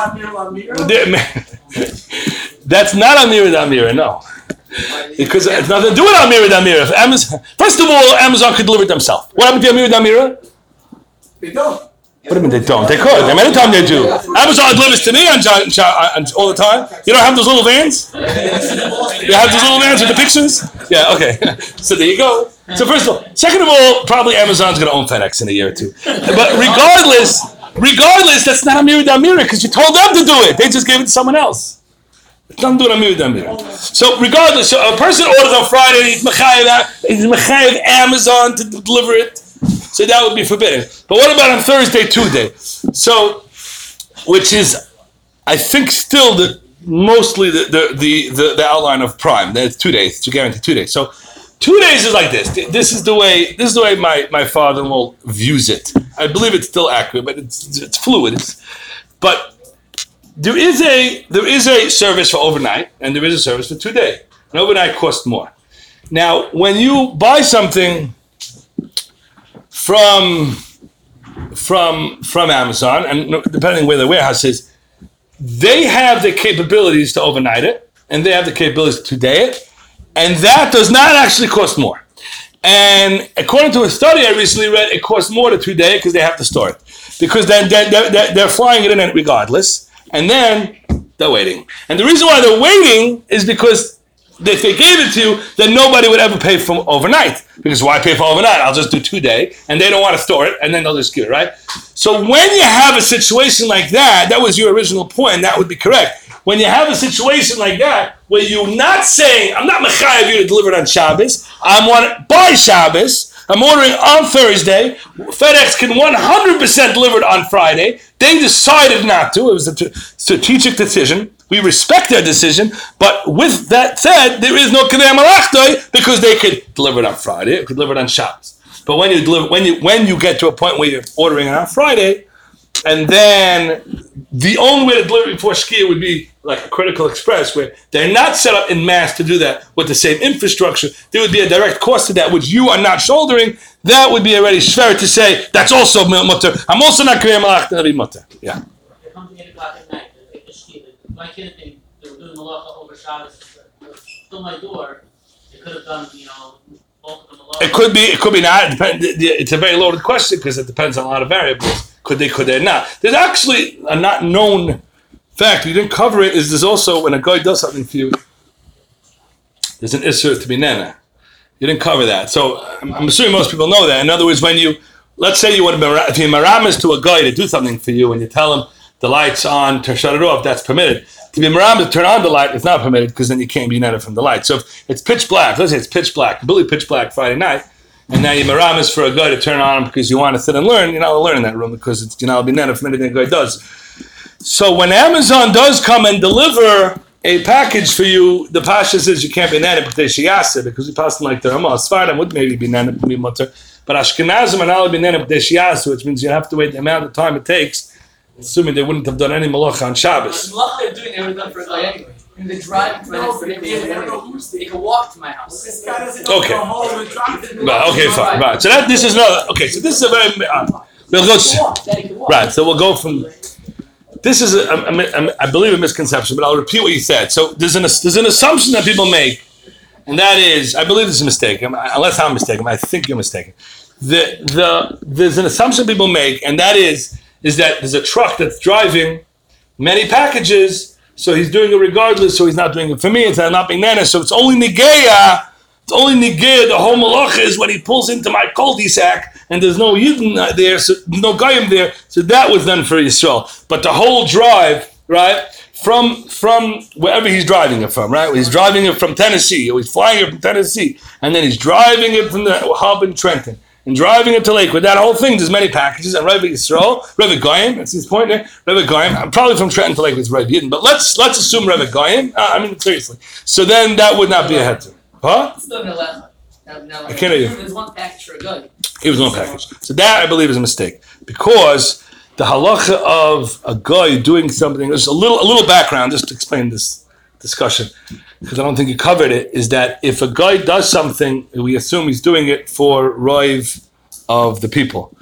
that's not Amira Damira, no. Because it's nothing to do with Amira Damira. First of all, Amazon could deliver it themselves. What happened to Amira Damira? They don't. What do you mean they don't? They could. Many times they do. Amazon delivers to me on all the time. You don't have those little vans? You have those little vans with the pictures? Yeah, okay. So there you go. So first of all. Second of all, probably Amazon's going to own FedEx in a year or two. But regardless, regardless, that's not Amir Damir because you told them to do it. They just gave it to someone else. It's nothing to do with Amir Damir. So regardless, so a person orders on Friday, he's mechayev Amazon to deliver it. So that would be forbidden. But what about on Thursday, 2 day? So, which is, I think, still mostly the outline of Prime. That's 2 days. To guarantee 2 days. So 2 days is like this. This is the way my father-in-law views it. I believe it's still accurate, but it's fluid. But there is a service for overnight, and there is a service for 2 day. And overnight costs more. Now, when you buy something from Amazon, and depending where the warehouse is, they have the capabilities to overnight it, and they have the capabilities to 2 day it, and that does not actually cost more. And according to a study I recently read, it costs more to 2 day because they have to store it, because then they're flying it in regardless, and then they're waiting. And the reason why they're waiting is because if they gave it to you, then nobody would ever pay for overnight. Because why pay for overnight? I'll just do 2 day, and they don't want to store it, and then they'll just give it, right? So when you have a situation like that, that was your original point, and that would be correct. When you have a situation like that, where you're not saying, I'm not mechayev you to deliver it on Shabbos, I want it by Shabbos, I'm ordering on Thursday, FedEx can 100% deliver it on Friday, they decided not to, it was a strategic decision, we respect their decision, but with that said, there is no Kedei Malachtoi because they could deliver it on Friday, or could deliver it on Shabbos. But when you get to a point where you're ordering it on Friday, and then the only way to deliver it before Shkia would be like a Critical Express, where they're not set up in mass to do that with the same infrastructure. There would be a direct cost to that, which you are not shouldering. That would be already shver to say that's also mutter. I'm also not Kedei Malachtoi to be mutter. Yeah. They come to 8 o'clock at night. They take the Shkia. My kid think they were doing malacha over Shabbos. Still my door. They could have done, both of them malacha. It could be not. It's a very loaded question because it depends on a lot of variables. Could they not? There's actually a not known fact. We didn't cover it. Is there's also when a guy does something for you, there's an issur to be nena. You didn't cover that. So I'm assuming most people know that. In other words, when let's say you want to, if you maramis to a guy to do something for you and you tell him the light's on, to shut it off, that's permitted. To be maramis to turn on the light is not permitted because then you can't be nena from the light. So if it's pitch black, let's say it's pitch black, completely pitch black Friday night, and now you maramis for a guy to turn on because you want to sit and learn, you're not going to learn in that room because you're not going to be nena from anything a guy does. So when Amazon does come and deliver a package for you, the Pasha says you can't be nana because we pass them like the Ramah. Sfardim would maybe be nana be mutter, but Ashkenazim are not be nana which means you have to wait the amount of time it takes, assuming they wouldn't have done any malacha on Shabbos. The malacha they're doing, they would have done for a guy anyway. And they drive they can walk to my house. This guy doesn't Okay. go home and drop it. Right, okay, fine. Right. So this is another. Okay, so this is a very. We'll go. Right. So we'll go from. This is I believe a misconception, but I'll repeat what you said. So there's an assumption that people make, and that is, I believe this is a mistake. Unless I'm mistaken, I think you're mistaken. There's an assumption people make, and that is that there's a truck that's driving many packages. So he's doing it regardless, so he's not doing it for me, it's not being nana, so it's only Nigeya. It's only Nigeya, the whole malacha is when he pulls into my cul-de-sac and there's no Yidden there, so no Goyim there, so that was done for Yisrael. But the whole drive, right, from wherever he's driving it from, right? He's driving it from Tennessee, or he's flying it from Tennessee, and then he's driving it from the hub in Trenton. And driving it to Lakewood, that whole thing, there's many packages, and Reb Yisrael, Reb Goyim, that's his point there, Reb Goyim, I'm probably from Trenton to Lakewood, it's Reb Yidden, but let's assume Reb Goyim, seriously. So then that would not be a heter. Huh? It's still gonna laugh. I can't hear you. There's one package for a guy. It was one package. So that, I believe, is a mistake, because the halacha of a guy doing something, there's a little background, just to explain this discussion, because I don't think you covered it, is that if a guy does something, we assume he's doing it for roiv of the people.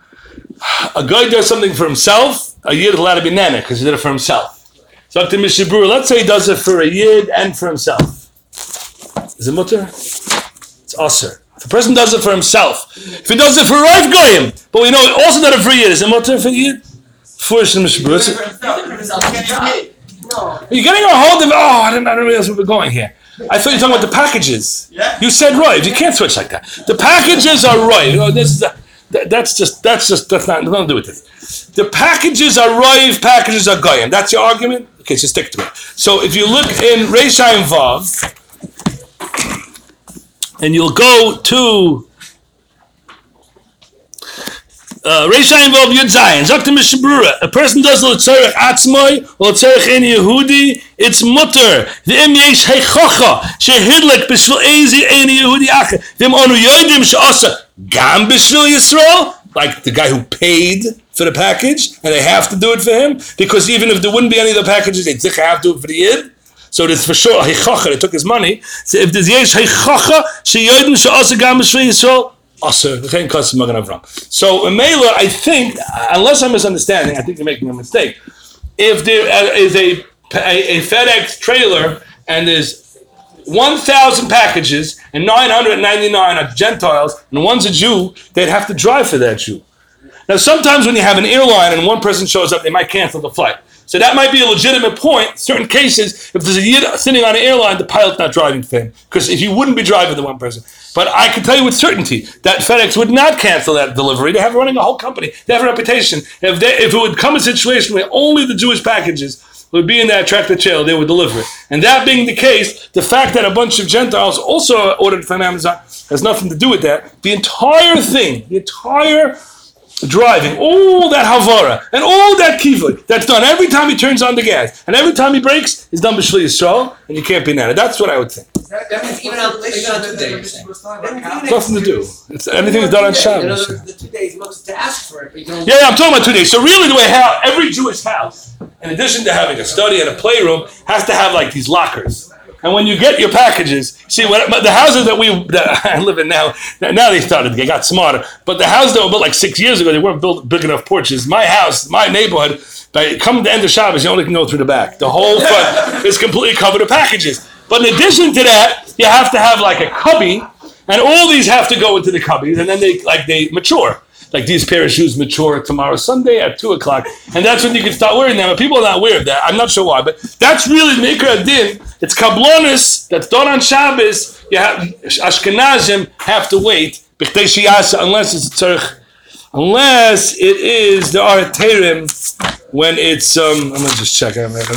A guy does something for himself, a yid is allowed to be nana, because he did it for himself. So up to Mishabur, let's say he does it for a yid and for himself. Is it mutter? It's aser. If a person does it for himself, if he does it for roiv goyim, but we know he also did it for a yid, is it mutter for a yid? Foolish in Mishabur. You're getting a hold of. I didn't realize we were going here. I thought you were talking about the packages. Yeah. You said right. You can't switch like that. The packages are right. That's nothing to do with it. The packages are Roiv, packages are Goyim. That's your argument? Okay, so stick to it. So if you look in Reish Ayin Vav, and you'll go to Reish Ayin Vav Yud Zayin. Zakta Mishabrura. A person does l'tzorech atzmoi or l'tzorech any Yehudi. It's mutter. V'im yesh heichocha shehidlek b'shvil ezi any Yehudi acher. V'im onu yodim she'asa gam b'shvil Yisrael. Like the guy who paid for the package, and they have to do it for him, because even if there wouldn't be any of the packages, they'd have to do it for the Yid. So it's for sure heichocha. They took his money. So if there's yesh heichocha sheyodim she'asa gam b'shvil Yisrael. So Mela, I think, unless I'm misunderstanding, I think you're making a mistake. If there is a FedEx trailer and there's 1,000 packages and 999 are Gentiles and one's a Jew, they'd have to drive for that Jew. Now, sometimes when you have an airline and one person shows up, they might cancel the flight. So that might be a legitimate point. In certain cases, if there's a Yid sitting on an airline, the pilot's not driving for him, because if he wouldn't be driving the one person. But I can tell you with certainty that FedEx would not cancel that delivery. They have running a whole company. They have a reputation. If it would come a situation where only the Jewish packages would be in that tractor trailer, they would deliver it. And that being the case, the fact that a bunch of Gentiles also ordered from Amazon has nothing to do with that. The entire thing, the entire driving, all that havara and all that kivud that's done every time he turns on the gas and every time he brakes is done b'shvil Yisrael, and you can't be nana. That's what I would think. That means even on 2 days. Nothing to do. Everything is done on Shabbos. In other words, the 2 days looks to ask for it, but you don't. Yeah, I'm talking about 2 days. So really, the way how every Jewish house, in addition to having a study and a playroom, has to have like these lockers. And when you get your packages, see, the houses that I live in now they started, they got smarter. But the houses that were built like 6 years ago, they weren't built big enough porches. My house, my neighborhood, by coming to the end of Shabbos, you only can go through the back. The whole front is completely covered with packages. But in addition to that, you have to have like a cubby, and all these have to go into the cubbies, and then they mature. Like these pair of shoes mature tomorrow Sunday at 2:00, and that's when you can start wearing them. But people are not aware of that. I'm not sure why, but that's really the Mikra Din. It's kablonis that's done on Shabbos. You have Ashkenazim have to wait unless it is the Araterim when it's I'm gonna just check.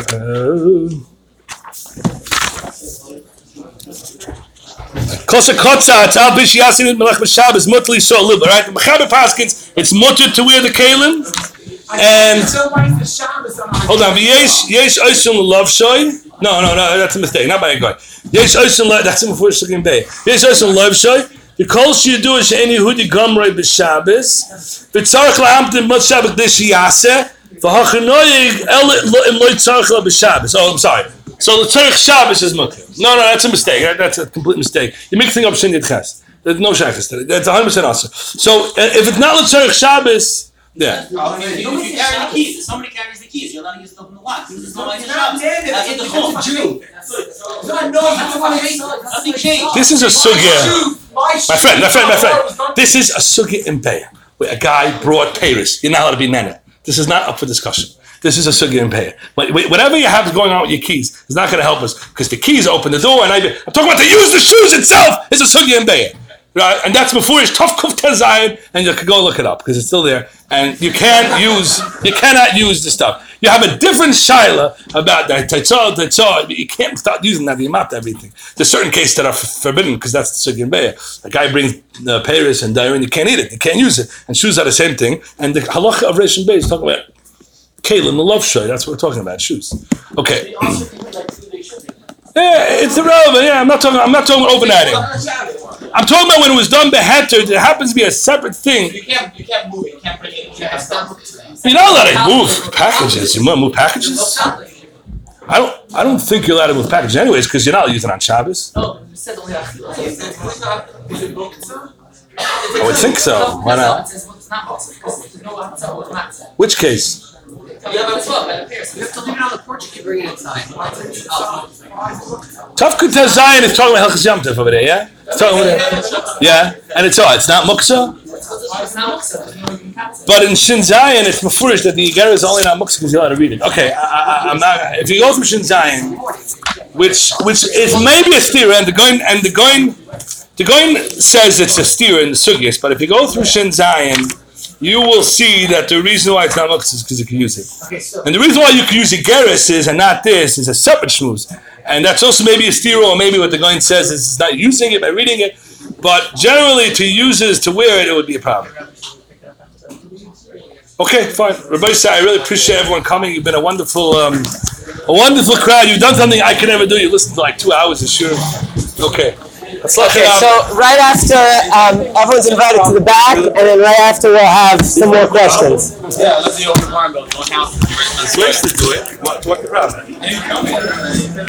Kosa kotza atal bish yasin it melech b'Shabbos mutli so live. All right, Mechaber Paskins, it's mutter to wear the kalim. And hold on, yesh oisun love shoy. No, that's a mistake. Not by a guy. Yesh oisun that's a mafurish looking bay. Yesh oisun love shoy. The kol she do is any Yehudi gomrei b'Shabbos. V'tzarich la'amtim mut Shabbat deshiyase. V'hachanoyig el im loy tzarich la b'Shabbos. Oh, I'm sorry. So the tzarich Shabbos is mutter. No, that's a mistake. That's a complete mistake. You're mixing up Shin Yid Ches. There's no shaykhs to it. That's 100% also. So if it's not the tzarich Shabbos, yeah. You carry the keys. If somebody carries the keys, you're allowed to use them in the lock. It's not like a Shabbos. That's what the chum. Nothing changed. This is a sugya. My friend. This is a sugya in Peah, where a guy brought Paris. You're not allowed to be nana. This is not up for discussion. This is a sugya in Peah. Whatever you have going on with your keys is not going to help us, because the keys open the door, and I'm talking about to use the shoes itself. It's a sugya in Peah. Right, and that's before it's tough kuf tezayin, and you can go look it up because it's still there. And you cannot use the stuff. You have a different shaila about that tetzah. You can't start using that. You map everything. There's certain cases that are forbidden because that's the sugya beya. A guy brings Paris and diarrhea, and you can't eat it. You can't use it. And shoes are the same thing. And the halacha of Reish Bey is talking about kalim, the love shoy. That's what we're talking about. Shoes. Okay. Yeah, it's irrelevant. Yeah, I'm not talking overnighting. I'm talking about when it was done beheter. There happens to be a separate thing. You can't move it. You can't bring it. You're not allowed to move packages. You want to move packages? I don't think you're allowed to move packages anyways, because you're not using it on Shabbos. I would think so. Why not? Which case? You have to leave it on the porch. You can bring it inside. Tafkut Zion is talking about Hilchos Yom Tov over there, yeah? Yeah, and it's not muksa. But in Shin Zion, it's mafurish that the Yigara is only not muksa because you're allowed to read it. Okay, I'm not. If you go from Shin Zion, which is maybe a stira, and the going The Goin says it's a steer in the Sugyas, but if you go through Shin Zion, you will see that the reason why it's not Muktzah is because you can use it. Okay, so And the reason why you can use Igeris is, and not this, is a separate shmooze. And that's also maybe a steer, or maybe what the Goin says is it's not using it by reading it. But generally, to use it, to wear it, it would be a problem. Okay, fine. Rabbi Yisai, I really appreciate everyone coming. You've been a wonderful crowd. You've done something I could never do. You listened to like 2 hours of sure. Okay. Okay, so right after, everyone's invited to the back, and then right after we'll have some more questions. Yeah, let's do open farm bill, one house. There's ways to do it. What the problem?